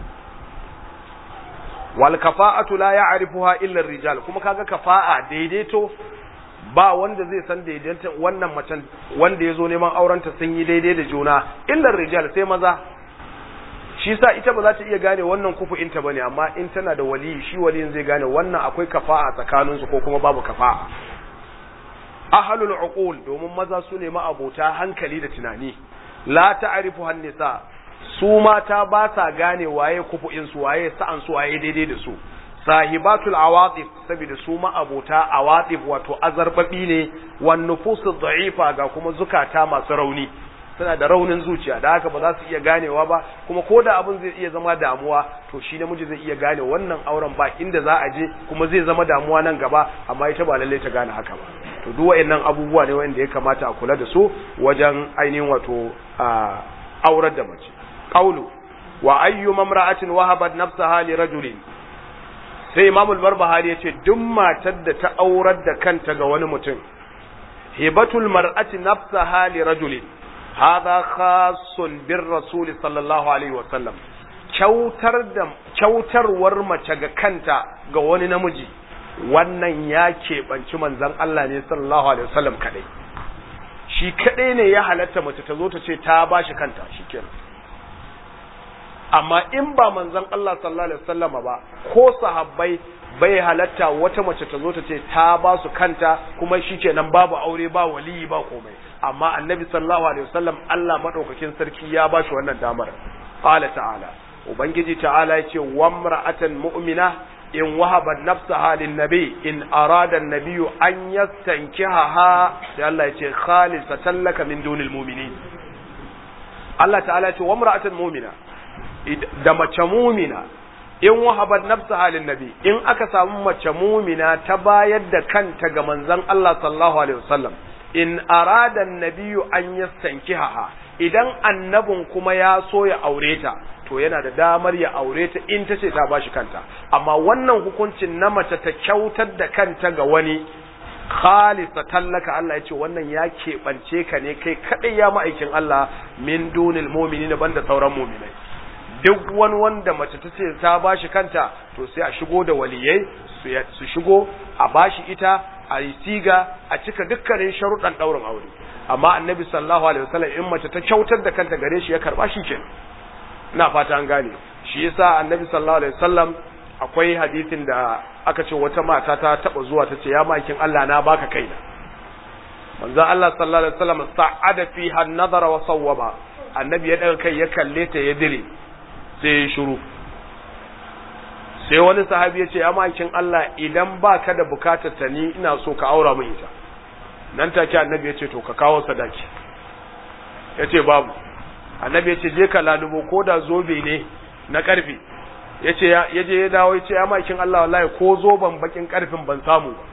Wal kafa'atu la ya'rifuha illa ar-rijal, kuma kaga kafa'a daidaito ba wanda zai san daidaita wannan macen wanda ya zo neman aurenta sun yi daidai da juna illar rijal sai maza. shi sa ita ba za ta iya gane wannan kufu'inta bane, amma in tana da wali, shi waliyin zai gane wannan akwai kafa'a tsakaninsu ko kuma babu kafa'a. ahlul uqul, domin maza su ne ma'abota hankali da tunani. la ta'rifu an-nisa, su mata ba sa gane waye kufu'in su, waye sa'an su, waye daidai da su. sahibatul awatif, saboda su ma'abota awatif wato azarbabi ne, wan nufusu dha'ifa, ga kuma zukata masu rauni, suna da raunin zuciya, da haka ba za su iya ganewa ba, kuma ko da abin zai iya zama damuwa, to shi namiji zai iya gane wannan auren ba inda za a je, kuma zai zama damuwa nan gaba, amma ita ba lallai ta gane haka ba. to duk wayannan abubuwa ne wanda ya kamata a kula da su wajen ainihin wato aurar da mace. Qawlu wa ayyu mamra'atin wahabat nafsaha li rajulin, sai Imamul Barbahari yace duk matar da ta aurar da kanta ga wani mutum, hibatul mar'ati nafsaha li rajulin hadha khassun bir rasul sallallahu alaihi wa sallam, kyautarwar mace ga kanta ga wani namiji, wannan ya keɓanci manzon Allah ne sallallahu alaihi wa sallam kadai. shi kadai ne ya halatta mace ta zo ta ce ta bashi kanta, shikenan. amma in ba manzon Allah sallallahu alaihi wasallama ba ko sahabbai, bai halatta wata mace ta zo ta ce ta ba su kanta kuma shikenan babu aure ba waliyi ba komai. amma annabi sallallahu alaihi wasallam Allah madaukakin sarki ya ba shi wannan damar. qala ta'ala, ubangiji ta'ala yace wamra'atan mu'mina in wahabat nafsaha lin nabi in arada an-nabiy an yastankihaha, sai Allah yace khalisatan laka min dunil mu'minin. Allah ta'ala yace wamra'atan mu'mina, da mace mumina in wahabat nafsaha lin nabi, in aka samu mace mumina ta bayar da kanta ga manzon Allah sallallahu alaihi wasallam, in arada an-nabiyyu an yastankihaha, idan annabin kuma ya so ya aure ta, to yana da damar ya aure ta in tace ta bashi kanta. amma wannan hukuncin na mace ta kyautar da kanta ga wani, khalisatan laka, Allah ya ce wannan ya keɓance ka ne kai kadai ya ma'aikin Allah, min dunil mu'minina, banda sauran mu'minai. duk wani wanda mace ta ce ta bashi kanta, to sai a shigo da waliyai su shigo a bashi ita, a yi siga, a cika dukkanin sharuɗan ɗaurin aure. amma annabi sallallahu alaihi wasallam in mace ta kyautar da kanta gare shi ya karba shi kenan. ina fata an gane. shi yasa annabi sallallahu alaihi wasallam akwai hadisin da aka ce wata mata ta taba zuwa ta ce ya makin Allah na baka kaina. manzon Allah sallallahu alaihi wasallam sa'ada fiha an-nazara wa sawwaba, annabi ya daga kai ya kalle ta ya dire sai ya shiru. sai wani sahabi ya ce ya makin Allah idan baka da bukatar ta ni ina so ka aura min ita. nan take annabi ya ce to ka kawo sadaki. ya ce babu. annabi ya ce je ka lalubo ko da zobe ne na karfe. ya ce ya je ya dawo ya ce ya makin Allah wallahi ko zoben bakin karfin ban samu ba.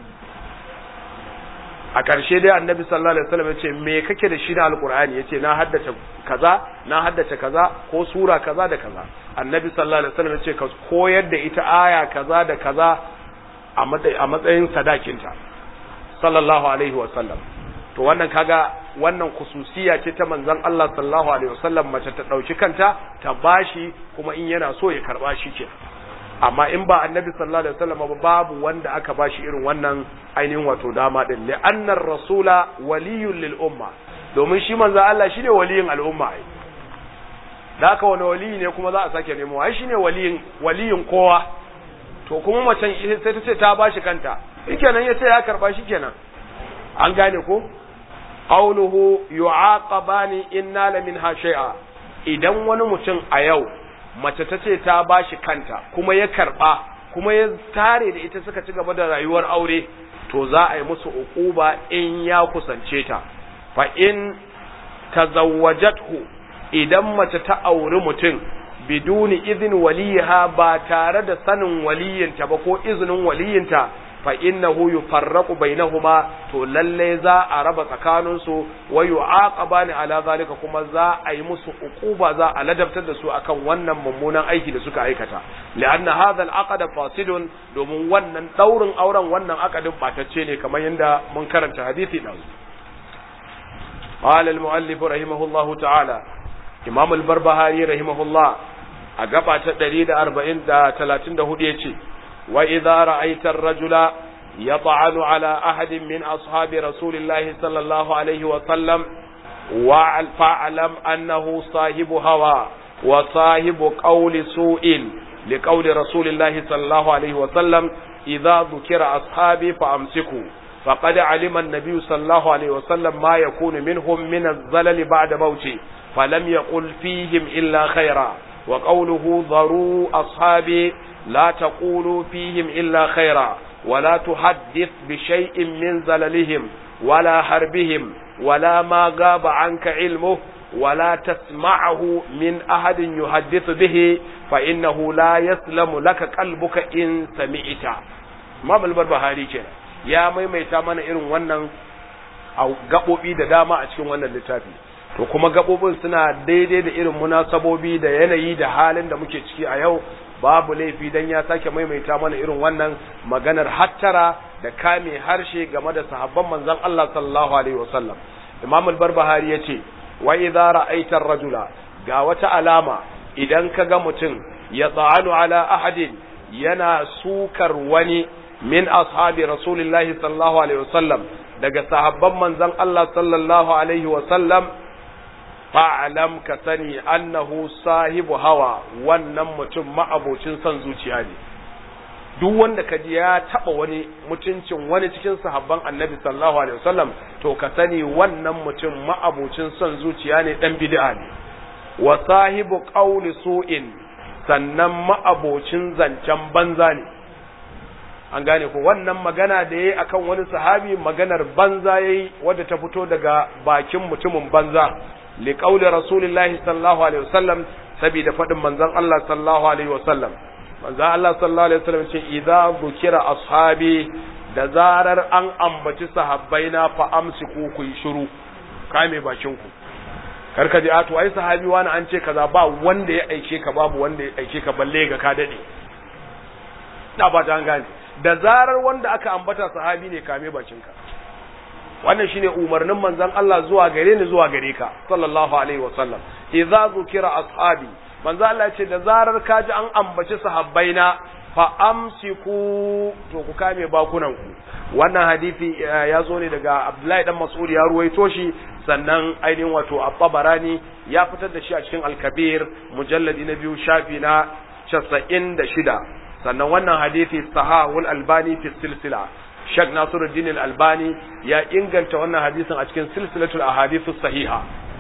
a ƙarshe dai annabi sallallahu alaihi wasallam ya ce me kake da shi na alqur'ani? ya ce na haddace kaza ko sura kaza da kaza. annabi sallallahu alaihi wasallam ya ce ka koyar da ita aya kaza da kaza a matsayin sadakinta sallallahu alaihi wasallam. to wannan kaga wannan kususiya ce ta manzon Allah sallallahu alaihi wasallam, mace ta dauki kanta ta bashi kuma in yana so ya karba shi ke. amma in ba annabi sallallahu alaihi wasallam babu wanda aka bashi irin wannan ainihin wato dama din, li annar rasula waliyul lil umma, domin shi manzon Allah shine waliyin al'umma ai. da haka wani waliyi ne kuma za a sake nemo, ai shine waliyin kowa. to kuma macen sai ta ce ta bashi kanta, shikenan yace ya karba shi kenan. an gane ko? qawluhu yu'aqabani inna la minha shay'a, idan wani mutum a yau mace ta ce ta bashi kanta kuma ya karba kuma ya tare da ita suka ci gaba da rayuwar aure, to za a yi musu uquba in ya kusance ta. fa in tazawwajathu, idan mace ta auri mutum biduni idin waliha, ba tare da sanin waliyinta ba ko izinin waliyinta, fa innahu yufarraqu bainahuma, to lalle za a raba tsakaninsu, wa yu'aqabani ala zalika, kuma za a yi musu uquba, za a ladabtar da su akan wannan mummunan aiki da suka aikata. li'anna hadha al-aqd fasidun, domin wannan daurin auren wannan aqdin batacce ne, kamar yanda mun karanta hadisi din. qala al-muallif rahimahullahu ta'ala, imam al-barbahari rahimahullah a gaba ta 134 yace wa idza ra'aita ar-rajula يطعن على أحد من أصحاب رسول الله صلى الله عليه وسلم فاعلم أنه صاحب هوى وصاحب قول سوء لقول رسول الله صلى الله عليه وسلم إذا ذكر أصحابي فأمسكوا فقد علم النبي صلى الله عليه وسلم ما يكون منهم من الزلل بعد موته فلم يقل فيهم إلا خيرا وقوله ضروا أصحابي لا تقولوا فيهم إلا خيرا ولا تحدث بشيء من زللهم ولا حربهم ولا ما غاب عنك علمه ولا تسمعه من أحد يحدث به فإنه لا يسلم لك قلبك إن سمعت. Imam al-Barbahari kenan ya maimaita mana irin wannan gaɓoɓi da dama a cikin wannan littafi, to kuma gaɓoɓin suna daidai da irin munasabobi da yanayi da halin da muke ciki a yau. Babu laifi dan ya sake maimaita mana irin wannan maganar hattara da kame harshe game da sahabban manzon Allah sallallahu alaihi wasallam. Imam al-Barbahari yace wa idza ra'aita ar-rajula, ga wata alama idan kaga mutum ya ta'anu ala ahadin yana sukar wani min ashabi rasulillahi sallallahu alaihi wasallam daga sahabban manzon Allah sallallahu alaihi wasallam, fa'alam ka sani annahu sahibu hawa, wannan mutum ma'abocin son zuciya ne. Duk wanda kaji ya taba wani mutuncin wani cikin sahabban annabi sallallahu alaihi wasallam, to ka sani wannan mutum ma'abocin son zuciya ne, dan bid'a ne. Wa sahibu qawli su'in, sannan ma'abocin zancen banza ne. An gane ko wannan magana da yayi akan wani sahabi maganar banza yayi wadda ta fito daga bakin mutumin banza. li qawli rasulillahi sallallahu alaihi wasallam, saboda fadin manzon Allah sallallahu alaihi wasallam. Manzon Allah sallallahu alaihi wasallam ce idza dhukira ashabi, da zarar an ambaci sahabbaina fa amsiku ku shiru, kame bakin ku. Karka ji to ai sahabi wani an ce kaza, ba wanda ya aike ka, babu wanda ya aike ka, balle ga ka dade. Na ba ta gane, da zarar wanda aka ambata sahabi ne, kame bakinka. Wannan shine umarnin manzon Allah zuwa gare ni zuwa gare ka sallallahu alaihi wasallam. Idza zukira ashabi, manzon Allah ya ce da zarar ka ji an ambaci sahabbaina fa amsiku, to ku kame bakunan ku. Wannan hadisi ya zo ne daga Abdullahi dan Mas'ud, ya ruwaito shi, sannan ainihin wato At-Tabarani ya fitar da shi a cikin Al-Kabir mujalladi na 2 shafi na 96. sannan wannan hadisi sahahul Albani fi silsila, Sheikh Nasiruddin Al-Albani ya inganta wannan hadisin a cikin silsilatul ahadithus sahiha.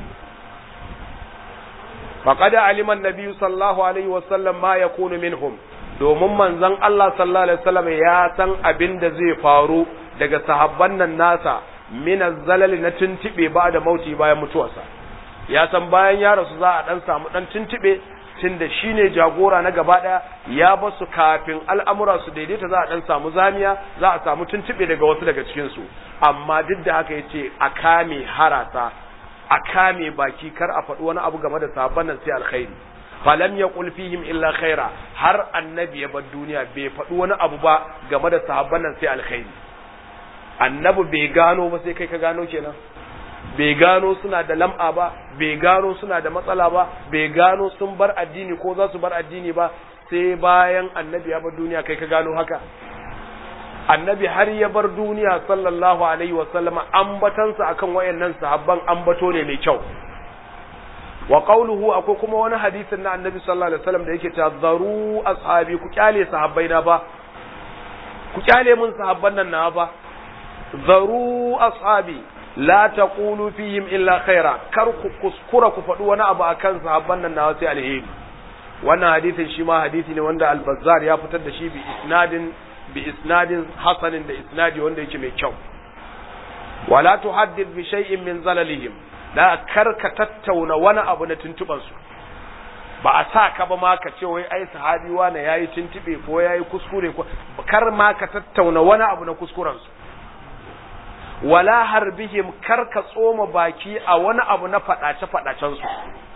Faqad alima an-nabiy sallallahu alaihi wasallam ma yakunu minhum, domin manzon Allah sallallahu alaihi wasallam ya san abin da zai faru daga sahabban nan nasa min az-zalal na tuntube ba da mauti, bayan mutuwarsa. Ya san bayan ya rasu za a dan samu dan tuntube, tunda shine jagora na gaba daya, ya basu kafin al'amura su daidaita, za a dan samu zamiya, za a samu tuntube daga wasu daga cikin su. Amma duk da haka yace a kame harasa, a kame baki, kar a faɗi wani abu game da sahabban nan sai alkhairi. Falam yaqul fihim illa khaira, har annabi ya bar duniya bai faɗi wani abu ba game da sahabban nan sai alkhairi. Annabi bai gano ba, sai kai ka gano kenan. Bai gano suna da lam'a ba, bai gano suna da matsala ba, bai gano sun bar addini ko za su bar addini ba, sai bayan annabi ya bar duniya kai ka gano haka. Annabi har ya bar duniya sallallahu alaihi wa sallama, ambatansa akan wayannan sahabban ambato ne mai kyau. Wa qawluhu, akwai kuma wani hadisin na annabi sallallahu alaihi wasallam da yake ta zaru ashabi, ku kyale sahabbaina ba, ku kyale mun sahabban nan na ba. Zaru ashabi la taqulu fihim illa khaira, kar ku kuskura ku faɗi wani abu akan sahabban nan na sai alheri. Wannan hadisin shi ma hadisi ne wanda al-Bazzar ya fitar da shi bi isnadin hasanin, da isnadi wanda yake mai kyau. Wala tuhaddith bi shay'in min zalalihim, da kar ka tattauna wani abu na tuntuban su. Ba a sa ka ba ma ka ce wai ai sahabi wani yayi tuntube ko yayi kuskure, ko kar ma ka tattauna wani abu na kuskuren su. Wala harbihim, kar ka tsoma baki a wani abu na fadace-fadacen su.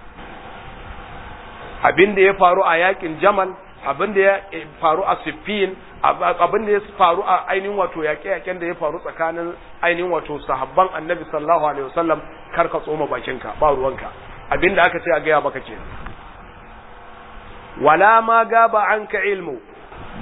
Abin da ya faru a yakin Jamal, abin da ya faru a Siffin, abin da ya faru a ainihin wato yaƙe-yaƙen da ya faru tsakanin ainihin wato sahabban Annabi sallallahu alaihi wasallam, kar ka tsoma bakinka, ba ruwanka. Abin da aka ce a gaya maka kenan. Wala ma gaba anka ilmu,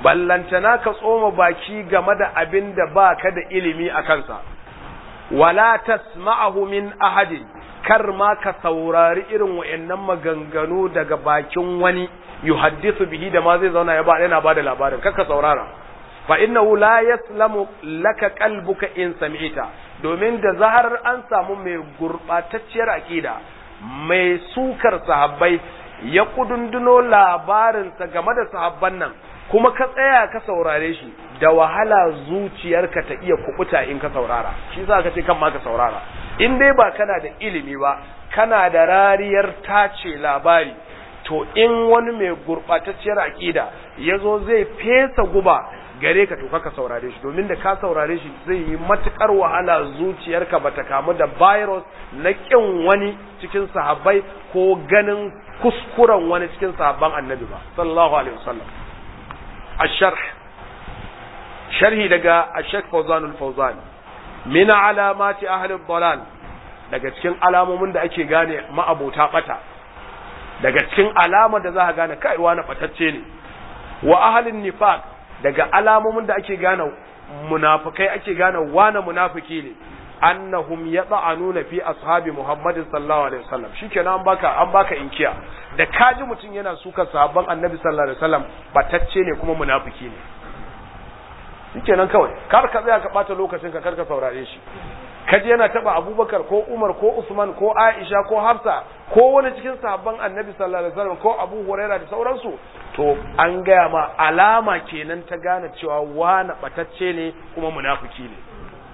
ballantana ka tsoma baki game da abin da baka da ilimi a kansa wala tasma'ahu min ahadin kar ma ka saurari irin wayannan maganganu daga bakin wani yuhaddithu bihi da ma zai zauna yana bada labarin kar ka saurara fa innahu la yaslamu laka qalbuka in sami'ta domin da zahar an samu mai gurbatacciyar aqida mai sukar sahabbai ya kudunduno labarinsa game da sahabban nan kuma ka tsaya ka saurare shi da wahala zuciyarka ta iya kubuta in ka saurara shi za ka ce kan ma ka saurara in dai ba kana da ilimi ba kana da rariyar tace labari to in wani mai gurbatacciyar aqida yazo zai fesa guba gare ka to ka saurare shi domin da ka saurare shi zai yi matukar wahala zuciyarka bata kamu da virus na kin wani cikin sahabbai ko ganin kuskuren wani cikin sahabban annabi ba sallallahu alaihi wasallam الشرح sharhi daga Sheikh Fawzan al-Fawzan min alamati ahli ad-dalal daga cikin alamomin da ake gane ma'abota bata daga cikin alama da za ka gane kai wani batacce ne wa ahli an-nifaq daga alamomin da ake gane munafikai ake gane wani munafiki ne annahum yata'anuna fi ashabi Muhammad sallallahu alaihi wasallam shikenan an baka inkiya da kaji mutun yana suka sahabban Annabi sallallahu alaihi wasallam batacce ne kuma munafiki ne shikenan kawai kar ka tsaya ka bata lokacin ka kar ka saurare shi kaji yana taba Abubakar ko Umar ko Usman ko Aisha ko Hafsa ko wani cikin sahabban Annabi sallallahu alaihi wasallam ko Abu Hurairah da sauransu to an gaya ma alama kenan ta gane cewa wani batacce ne kuma munafiki ne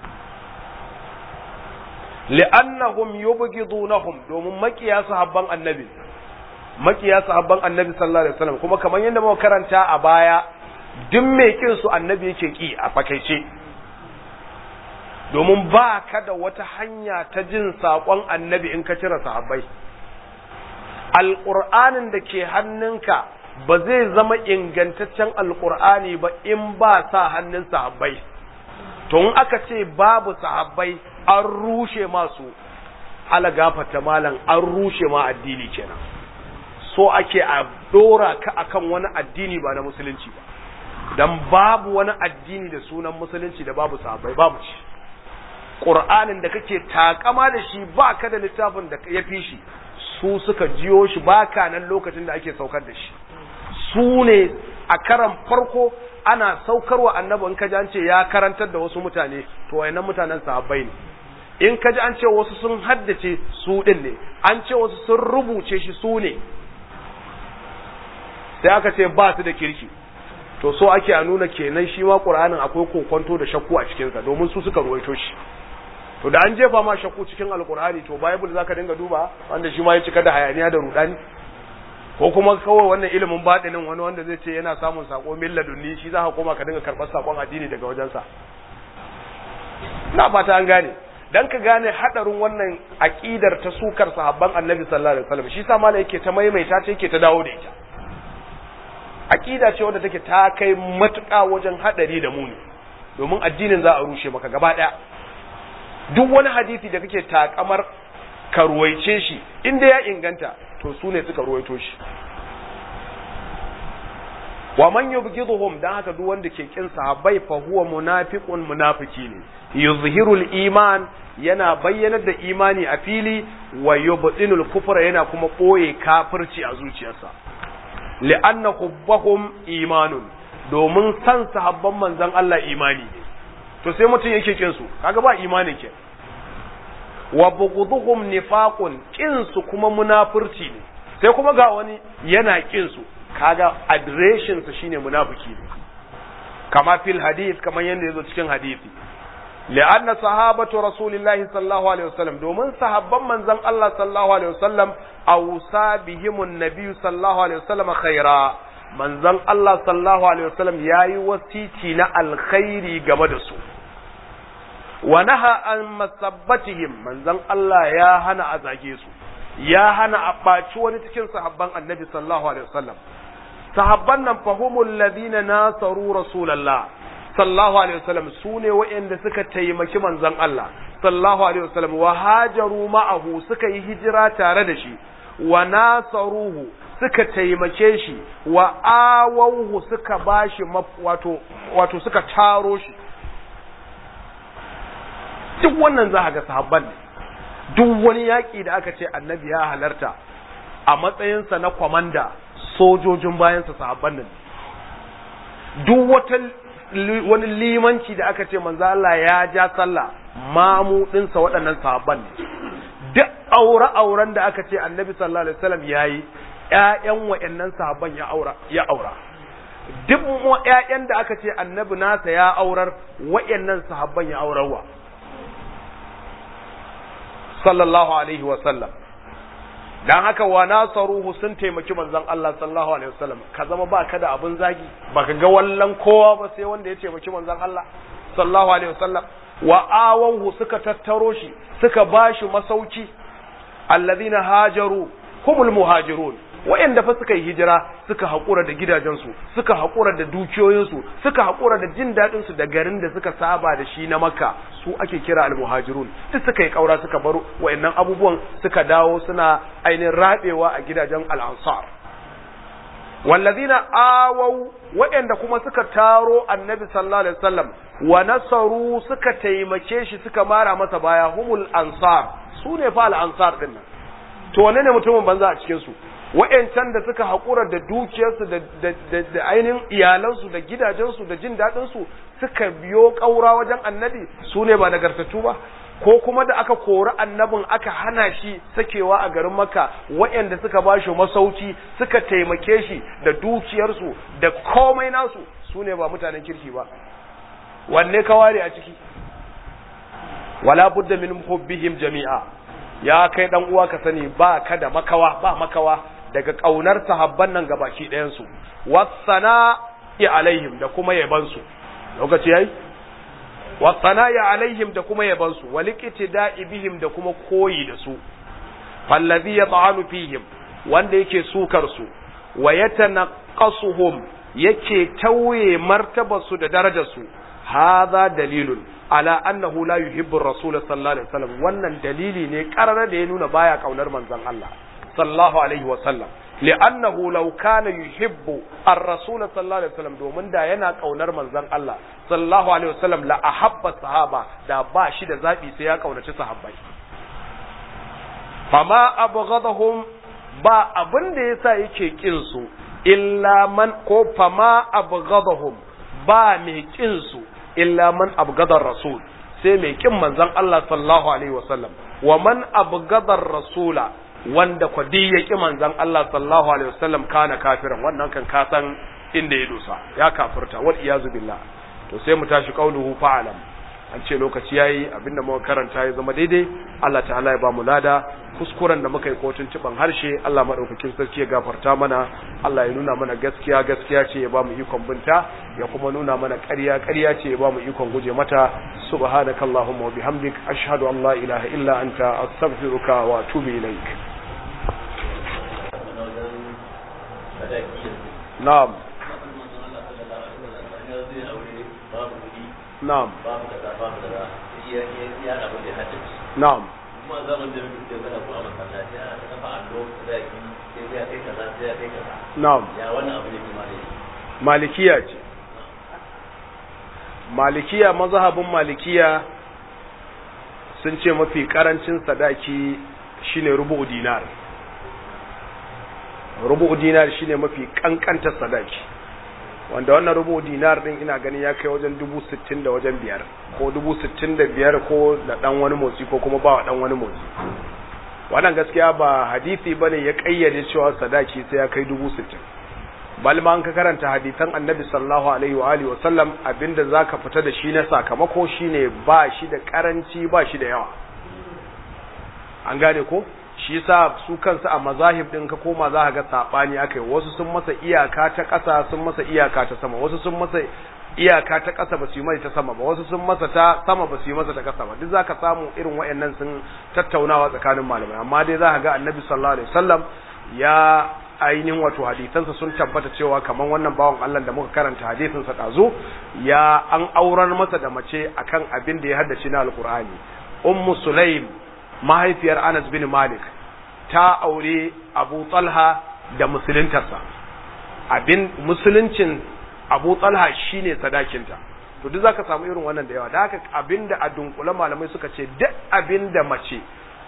li'annahum yubghidunahum domin makiya sahabban annabi sallallahu alaihi wasallam kuma kamar yadda muka karanta a baya duk mai kin su annabi yake ki a fakaice domin ba ka da wata hanya ta jin sakon annabi in ka cire sahabbai alqur'anin da ke hannunka ba zai zama ingantaccen alqur'ani ba in ba sa hannun sahabbai to in aka ce babu sahabbai an rushe masu ala gafata malam an rushe ma addini kenan so ake a dora ka akan wani addini ba na musulunci ba dan babu wani addini da sunan musulunci da babu sahabbai babu shi Qur'anin da kake takama da shi baka da littafin da ya fi shi su suka jiyo shi baka nan lokacin da ake saukar da shi su ne a karan farko ana saukarwa annabi in kaji an ce ya karantar da wasu mutane to wayannan mutanen sahabbai ne in kaji an ce wasu sun haddace su din ne an ce wasu sun rubuce shi su ne sai aka ce ba su da kirki to so ake a nuna kenan shi ma Qur'anin akwai kokonto da shakku a cikin sa domin su suka ruwaito shi to da an jefa ma shakku cikin alqur'ani to bible zaka dinga duba wanda shi ma ya cika da hayaniya da rudani ko kuma kawai wannan ilimin batinin wani wanda zai ce yana samun sako milladunni shi za ka koma ka dinga karɓar sakon addini daga wajensa na fata an gane dan ka gane hadarin wannan aqidar ta sukar sahabban annabi sallallahu alaihi wasallam shi sa malai yake ta maimaita ta yake ta dawo da ita aqida ce wanda take ta kai matuƙa wajen hadari da muni domin addinin za a rushe maka gaba daya duk wani hadisi da kake takamar ka ruwaice shi inda ya inganta to su ne suka ruwaito shi wa man yubghiduhum dan haka duk wanda ke kin sahabbai fa huwa munafiqun munafiki ne yuzhirul iman yana bayyanar da imani a fili wa yubtinul kufra yana kuma boye kafirci a zuciyarsa li'anna hubbahum imanun domin san sahabban manzon Allah imani ne to sai mutum yake kin su kaga ba imani ke wa bughduhum nifaqun kin su kuma munafurci ne sai kuma ga wani yana kin su kaga adireshin sa shine munafiki ne kama fil hadith kaman yanda yazo cikin hadisi li'anna sahabatu rasulillahi sallallahu alaihi wasallam domin sahabban manzon Allah sallallahu alaihi wasallam awsa bihimun nabiy sallallahu alaihi wasallam khaira manzon Allah sallallahu alaihi wasallam yayi wasiti na alkhairi game da su wa naha an masabbatihim manzon Allah ya hana a zage su ya hana a baci wani cikin sahabban annabi sallallahu alaihi wasallam sahabban nan fahumul ladina nasaru rasulullah sallallahu alaihi wasallam sune wa'anda suka taimaki manzon Allah sallallahu alaihi wasallam wa hajaru ma'ahu suka yi hijira tare da shi wa nasaruhu suka taimake shi wa awawhu suka bashi wato suka taro shi. Duk wannan za ga sahabban ne. Duk wani yaƙi da aka ce annabi ya halarta a matsayinsa na kwamanda, sojojin bayansa sahabban nan. Duk wani limanci da aka ce manzo Allah ya ja sallah, mamu dinsa waɗannan sahabban ne. Duk auren da aka ce annabi sallallahu alaihi wasallam yayi, ƴaƴan waɗannan sahabban ya aura. Duk ƴaƴan da aka ce annabi nasa ya aurar, waɗannan sahabban ya aurarwa sallallahu alaihi wasallam. Dan haka wa nasaruhu sun taimaki manzon Allah sallallahu alaihi wasallam. Ka zama baka da abun zagi, baka ga wallan kowa ba sai wanda ya taimaki manzon Allah sallallahu alaihi wasallam. Wa awahu suka tattaro shi, suka bashi masauki. Alladhina hajaru humul muhajirun, wa'anda fa suka yi hijira, suka haƙura da gidajensu, suka haƙura da dukiyoyinsu, suka haƙura da jin daɗin su da garin da suka saba da shi na Makka, su ake kira al-muhajirun. Duk suka yi ƙaura, suka bar wa'annan abubuwan, suka dawo suna ainihin rabewa a gidajen al-ansar. Wallazina awau, wa'anda kuma suka taro annabi sallallahu alaihi wasallam wa nasaru, suka taimake shi, suka mara masa baya, humul ansar. Su ne fa al-ansar din nan. To wane ne mutumin banza a cikin su? Wa'ancan da suka haƙura da dukiyarsu da ainihin iyalansu da gidajensu da jin daɗinsu suka biyo ƙaura wajen annabi, su ne ba nagartattu ba? Ko kuma da aka kori annabin aka hana shi sakewa a garin Makka, wa'anda suka ba shi masauki, suka taimake shi da dukiyarsu da komai nasu, su ne ba mutanen kirki ba? Wanne ka ware a ciki? Wala budda min hubbihim jami'a. Ya kai dan uwa ka sani, ba ka da makawa, ba makawa daga kaunar sahabban nan gabaki ɗayan su. Wassana'i alaihim, da kuma yaban su. Lokaci yayi? Wassana'i alaihim, da kuma yaban su. Waliqtida'i bihim, da kuma koyi da su. Fallazi yata'anu fihim, wanda yake sukar su, wa yatanaqasuhum, yake tauye martabar su da darajar su. Hadha dalilun ala annahu la yuhibbu ar-rasul sallallahu alaihi wasallam. Wannan dalili ne karara da ya nuna baya kaunar manzon Allah sallallahu alaihi wasallam. Li'annahu law kana yuhibbu ar-rasul sallallahu alaihi wasallam, domin da yana kaunar manzon Allah sallallahu alaihi wasallam la ahabba sahaba, da ba shi da zabi sai ya kaunaci sahabbai. Fama abghadahum, ba abin da yasa yake kin su illa man, ko fama abghadahum, ba mai kin su illa man abgadar rasul, sai mai kin manzon Allah sallallahu alaihi wasallam. Wa man abgadar rasula, wanda kwadi ya ki manzon Allah sallallahu alaihi wasallam, kana kafiran, wannan kan kasan inda ya dosa, ya kafirta, wal iyazu billah. To sai mu tashi qauluhu fa'alam. An ce lokaci yayi, abinda muka karanta ya zama daidai, Allah ta'ala ya ba mu lada. Kuskuren da muka yi kotun ciban harshe, Allah madaukakin sarki ya gafarta mana. Allah ya nuna mana gaskiya gaskiya ce ya ba mu ikon binta, ya kuma nuna mana ƙarya ƙarya ce ya ba mu ikon guje mata. Subhanakallahumma wa bihamdik, ashhadu an la ilaha illa anta, astaghfiruka wa atubu ilaik. Na'am. Na'am. Na'am. Na'am. Malikiya ce. Malikiya, mazhabin Malikiya sun ce mafi karancin sadaki shine rubu'u dinar. Rubu'u dinar shine mafi kankantar sadaki. Wanda wannan rubu dinar din ina gani ya kai wajen 60,000 da wajen 5, ko 65,000 ko da dan wani motsi, ko kuma ba dan wani motsi. Wannan gaskiya ba hadisi bane ya kayyade cewa sadaki sai ya kai 60,000. Balma an ka karanta hadisan Annabi sallallahu alaihi wa alihi wasallam, abinda zaka fita da shi na sakamako shine ba shi da karanci, ba shi da yawa. An gane ko? Shi yasa su kansu a mazahib din ka koma za ka ga sabani akai, wasu sun masa iyaka ta ƙasa, sun masa iyaka ta sama, wasu sun masa iyaka ta ƙasa ba su yi mai ta sama ba, wasu sun masa ta sama ba su yi masa ta ƙasa ba. Duk zaka samu irin wayannan sun tattaunawa tsakanin malamai, amma dai za ka ga Annabi sallallahu alaihi wasallam ya ainihin wato hadisansa sun tabbata cewa kaman wannan bawan Allah da muka karanta hadisin sa dazo, ya an aurar masa da mace akan abin da ya haddace na alqur'ani. Ummu Sulaim, mahaifiyar Anas bin Malik, ta aure Abu Talha da musuluntarsa. Musuluncin Abu Talha shine sadakinta. To duk zaka samu irin wannan da yawa. Da haka abinda a dunkule malamai suka ce duk abinda mace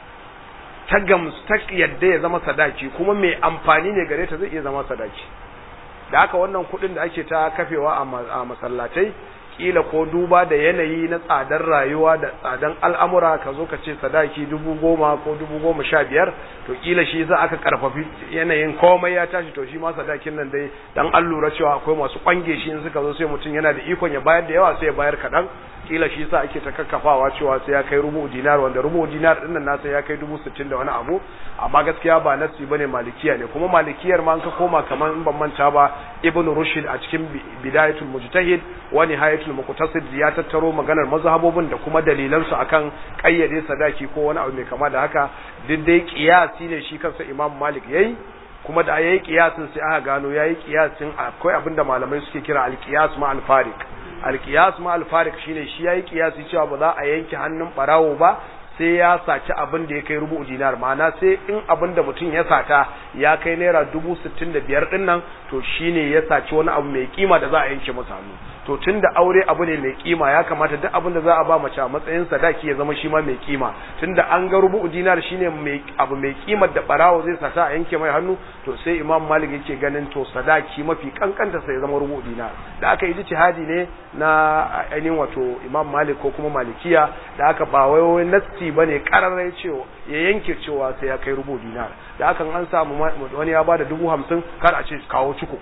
ta gamsu ta yadda ya zama sadaki kuma mai amfani ne gare ta zai iya zama sadaki. Da haka wannan kuɗin da ake ta kafewa a masallatai kila ko duba da yanayi na tsadar rayuwa da tsadan al'amura ka zo ka ce sadaki 10,000 ko 15,000 to kila shi za aka karfafi yanayin komai ya tashi to shi ma sadakin nan dai dan an lura cewa akwai masu kwange shi in suka zo sai mutum yana da ikon ya bayar da yawa sai ya bayar kaɗan kila shi sa ake ta kakkafawa cewa sai ya kai rubu dinar wanda rubu dinar din nan nasa ya kai 60,000 da wani abu amma gaskiya ba nasi bane malikiya ne kuma malikiyar ma an ka koma kaman in ban manta ba Ibn Rushd a cikin Bidayatul Mujtahid wa Nihayatul Muqtasid ya tattaro maganar mazhabobin da kuma dalilan su akan kayyade sadaki ko wani abu mai kama da haka duk dai kiyasi ne shi kansa Imam Malik yayi kuma da yayi kiyasin sai aka gano yayi kiyasin akwai abinda malamai suke kira al-qiyas ma al-fariq al-qiyas ma al-fariq shine shi yayi kiyasi cewa ba za a yanke hannun barawo ba sai ya saci abin da ya kai rubu dinar ma'ana sai in abin da mutum ya sata ya kai naira 65,000 din nan to shine ya saci wani abu mai kima da za a yanke masa hannu to tunda aure abu ne mai kima ya kamata duk abin da za a ba mace a matsayin sadaki ya zama shi ma mai kima tunda an ga rubu dinar shine mai abu mai kima da barawo zai sata a yanke mai hannu to sai Imam Malik yake ganin to sadaki mafi kankanta sai ya zama rubu dinar da aka yi ijtihadi ne na ainihin wato Imam Malik ko kuma Malikiya da aka ba wai nasti bane kararai cewa ya yanke cewa sai ya kai rubu dinar da hakan an samu wani ya bada 50,000 kar a ce kawo ciko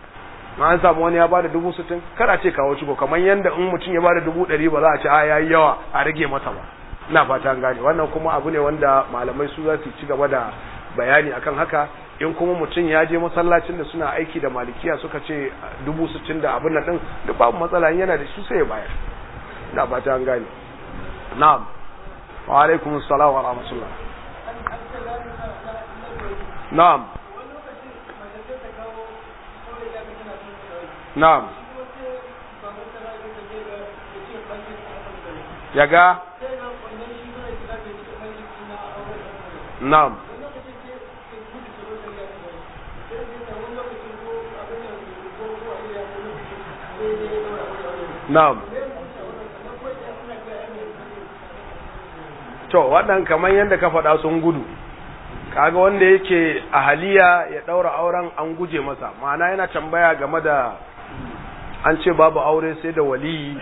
an samu wani ya bada 60,000 kar a ce kawo ciko kamar yanda in mutum ya bada 100,000 ba za a ce a yayi yawa a rage masa ba ina fata an gane wannan kuma abu ne wanda malamai su za su ci gaba da bayani akan haka in kuma mutum ya je masallacin da suna aiki da malikiya suka ce 60,000 da abin nan din duk babu matsala yana da su sai ya bayar ina fata an gane na'am wa alaikum assalam wa rahmatullah na'am na'am yaga na'am na'am to wannan kamar yadda ka faɗa sun gudu kaga wanda yake ahaliya ya daura auren an guje masa ma'ana yana tambaya game da an ce babu aure sai da waliyi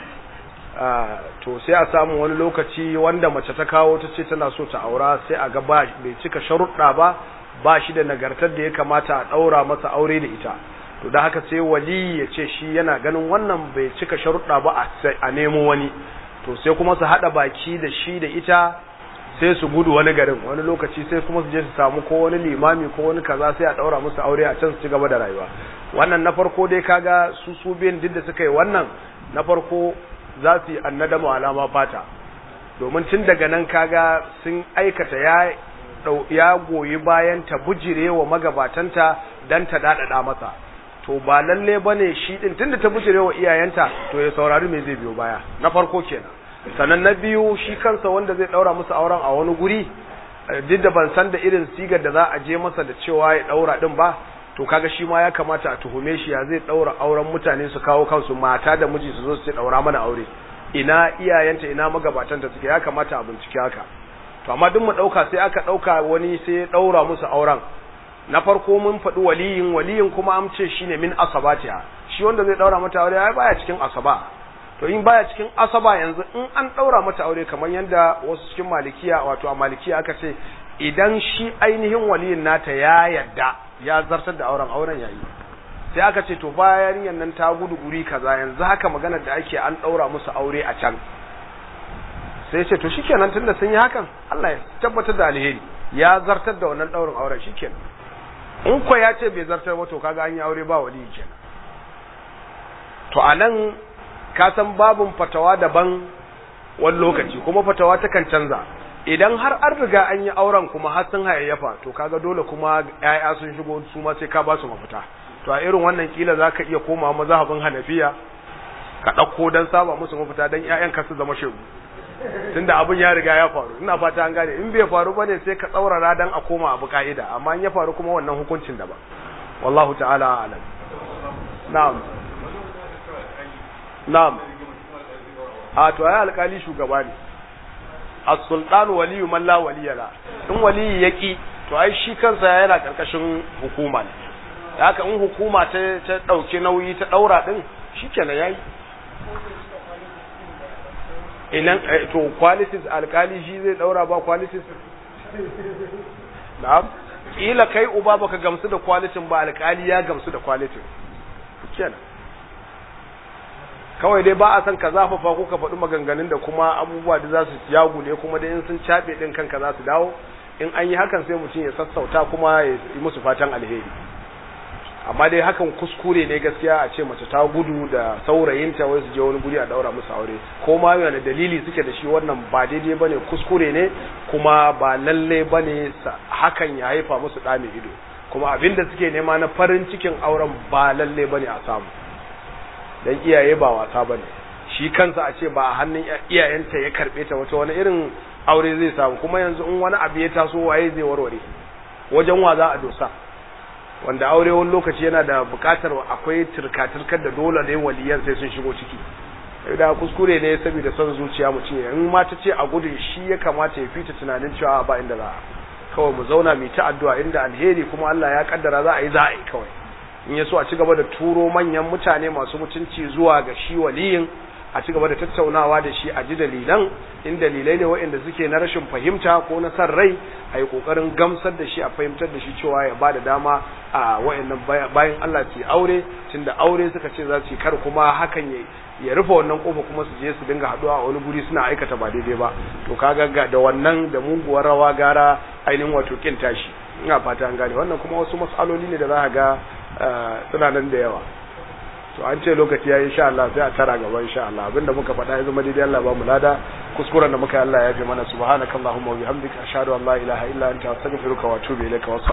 to sai a samu wani lokaci wanda mace ta kawo ta ce tana so ta aura sai a ga bai cika sharuɗa ba shi da nagartar da ya kamata a daura masa aure da ita to da haka sai waliyi ya ce shi yana ganin wannan bai cika sharuɗa ba a nemo wani to sai kuma su haɗa baki da shi da ita sai su gudu wani garin wani lokaci sai kuma su je su samu ko wani limami ko wani kaza sai a daura musu aure a can su ci gaba da rayuwa wannan na farko dai kaga su biyan duk da suka yi wannan na farko za su yi annadamu alama fata domin tun daga nan kaga sun aikata ya goyi bayan ta bujire wa magabatanta dan ta dadada masa to ba lalle bane shi din tunda ta bujire wa iyayenta to ya saurari me zai biyo baya na farko kenan sannan na biyu shi kansa wanda zai daura musu auren a wani guri duk da ban san da irin sigar da za a je masa da cewa ya daura din ba to kaga shi ma ya kamata a tuhume shi ya zai daura auren mutane su kawo kansu mata da miji su zo su ce daura mana aure ina iyayenta ina magabatanta suke ya kamata a bincike haka to amma duk mu dauka sai aka dauka wani sai ya daura musu auren na farko mun faɗi waliyin kuma an ce shine min asabatiha shi wanda zai daura mata aure ai baya cikin asaba to in baya cikin asaba yanzu in an daura mata aure kamar yanda wasu cikin malikiya wato a malikiya aka ce idan shi ainihin waliyin nata ya yadda ya zartar da auren yayi sai aka ce to bayan yannan ta gudu guri kaza yanzu haka magana da ake an daura musu aure a can sai ce to shikenan tunda sun yi hakan Allah ya tabbatar da alheri ya zartar da wannan daurin auren shikenan in ko ya ce bai zartar ba to kaga an yi aure ba waliyi kenan to anan ka san babun fatawa daban wani lokaci kuma fatawa takan canza idan har an riga an yi auren kuma har sun hayayyafa to kaga dole kuma ƴaƴa sun shigo su ma sai ka ba su mafita to a irin wannan kila zaka iya koma mazhabin Hanafiya ka dauko dan saba musu mafita dan ƴaƴan ka su zama shegu tunda abun ya riga ya faru ina fata an gane in bai faru bane sai ka tsaurara dan a koma abu kaida amma in ya faru kuma wannan hukuncin da ba wallahu ta'ala a'lam. Na'am a to ai alkali shugaba ne, as-sultan waliyu man la waliya la, in waliyi yaki to ai shi kansa yana karkashin hukuma ne, haka in hukuma ta dauke nauyi ta daura din shikenan yayi. Inan to qualities alkali shi zai daura ba qualities. Na'am kila kai uba baka gamsu da quality ba, alkali ya gamsu da quality kenan. Kawai dai ba a san ka zafafa ko ka faɗi maganganun da kuma abubuwa da za su yagule kuma da in sun caɓe ɗin kanka za su dawo. In an yi hakan sai mutum ya sassauta kuma ya yi musu fatan alheri. Amma dai hakan kuskure ne gaskiya, a ce mace ta gudu da saurayinta wai su je wani guri a daura musu aure, ko ma yana dalili suke da shi, wannan ba daidai bane, kuskure ne kuma ba lalle bane hakan ya haifa musu ɗa mai ido, kuma abinda suke nema na farin cikin auren ba lalle bane a samu. Dan iyaye ba wasa bane, shi kansa a ce ba a hannun iyayenta ya karbe ta wata wani irin aure zai samu, kuma yanzu in wani abu ya taso waye zai warware, wajen wa za a dosa, wanda aure wani lokaci yana da bukatar akwai turka-turkar da dole ne waliyan sai sun shigo ciki. Da kuskure ne saboda son zuciya mutum, in ma ta ce a gudu shi ya kamata ya fita tunanin cewa ba inda za a, kawai mu zauna mu ta addu'a inda alheri kuma Allah ya kaddara za a yi kawai. In ya so a ci gaba da turo manyan mutane masu mutunci zuwa ga shi waliyin, a ci gaba da tattaunawa da shi, a ji dalilan, in dalilai ne waɗanda suke na rashin fahimta ko na san rai, a yi ƙoƙarin gamsar da shi, a fahimtar da shi cewa ya ba da dama a waɗannan bayan Allah su yi aure, tunda aure suka ce za su yi, kar kuma hakan ya rufe wannan ƙofa kuma su je su dinga haɗuwa a wani guri suna aikata ba daidai ba. To kaga da wannan da muguwar rawa gara ainihin wato kin tashi. Ina fata an gane wannan, kuma wasu mas'aloli ne da za ka ga suna nan da yawa. To an ce lokaci yayi, insha Allah sai a tara gaba insha Allah. Abinda muka faɗa ya zama daidai Allah ba mu lada, kuskuren da muka yi Allah ya yafe mana. Subhanakallahumma wa bihamdika ashhadu an la ilaha illa anta astaghfiruka wa atubu ilaika.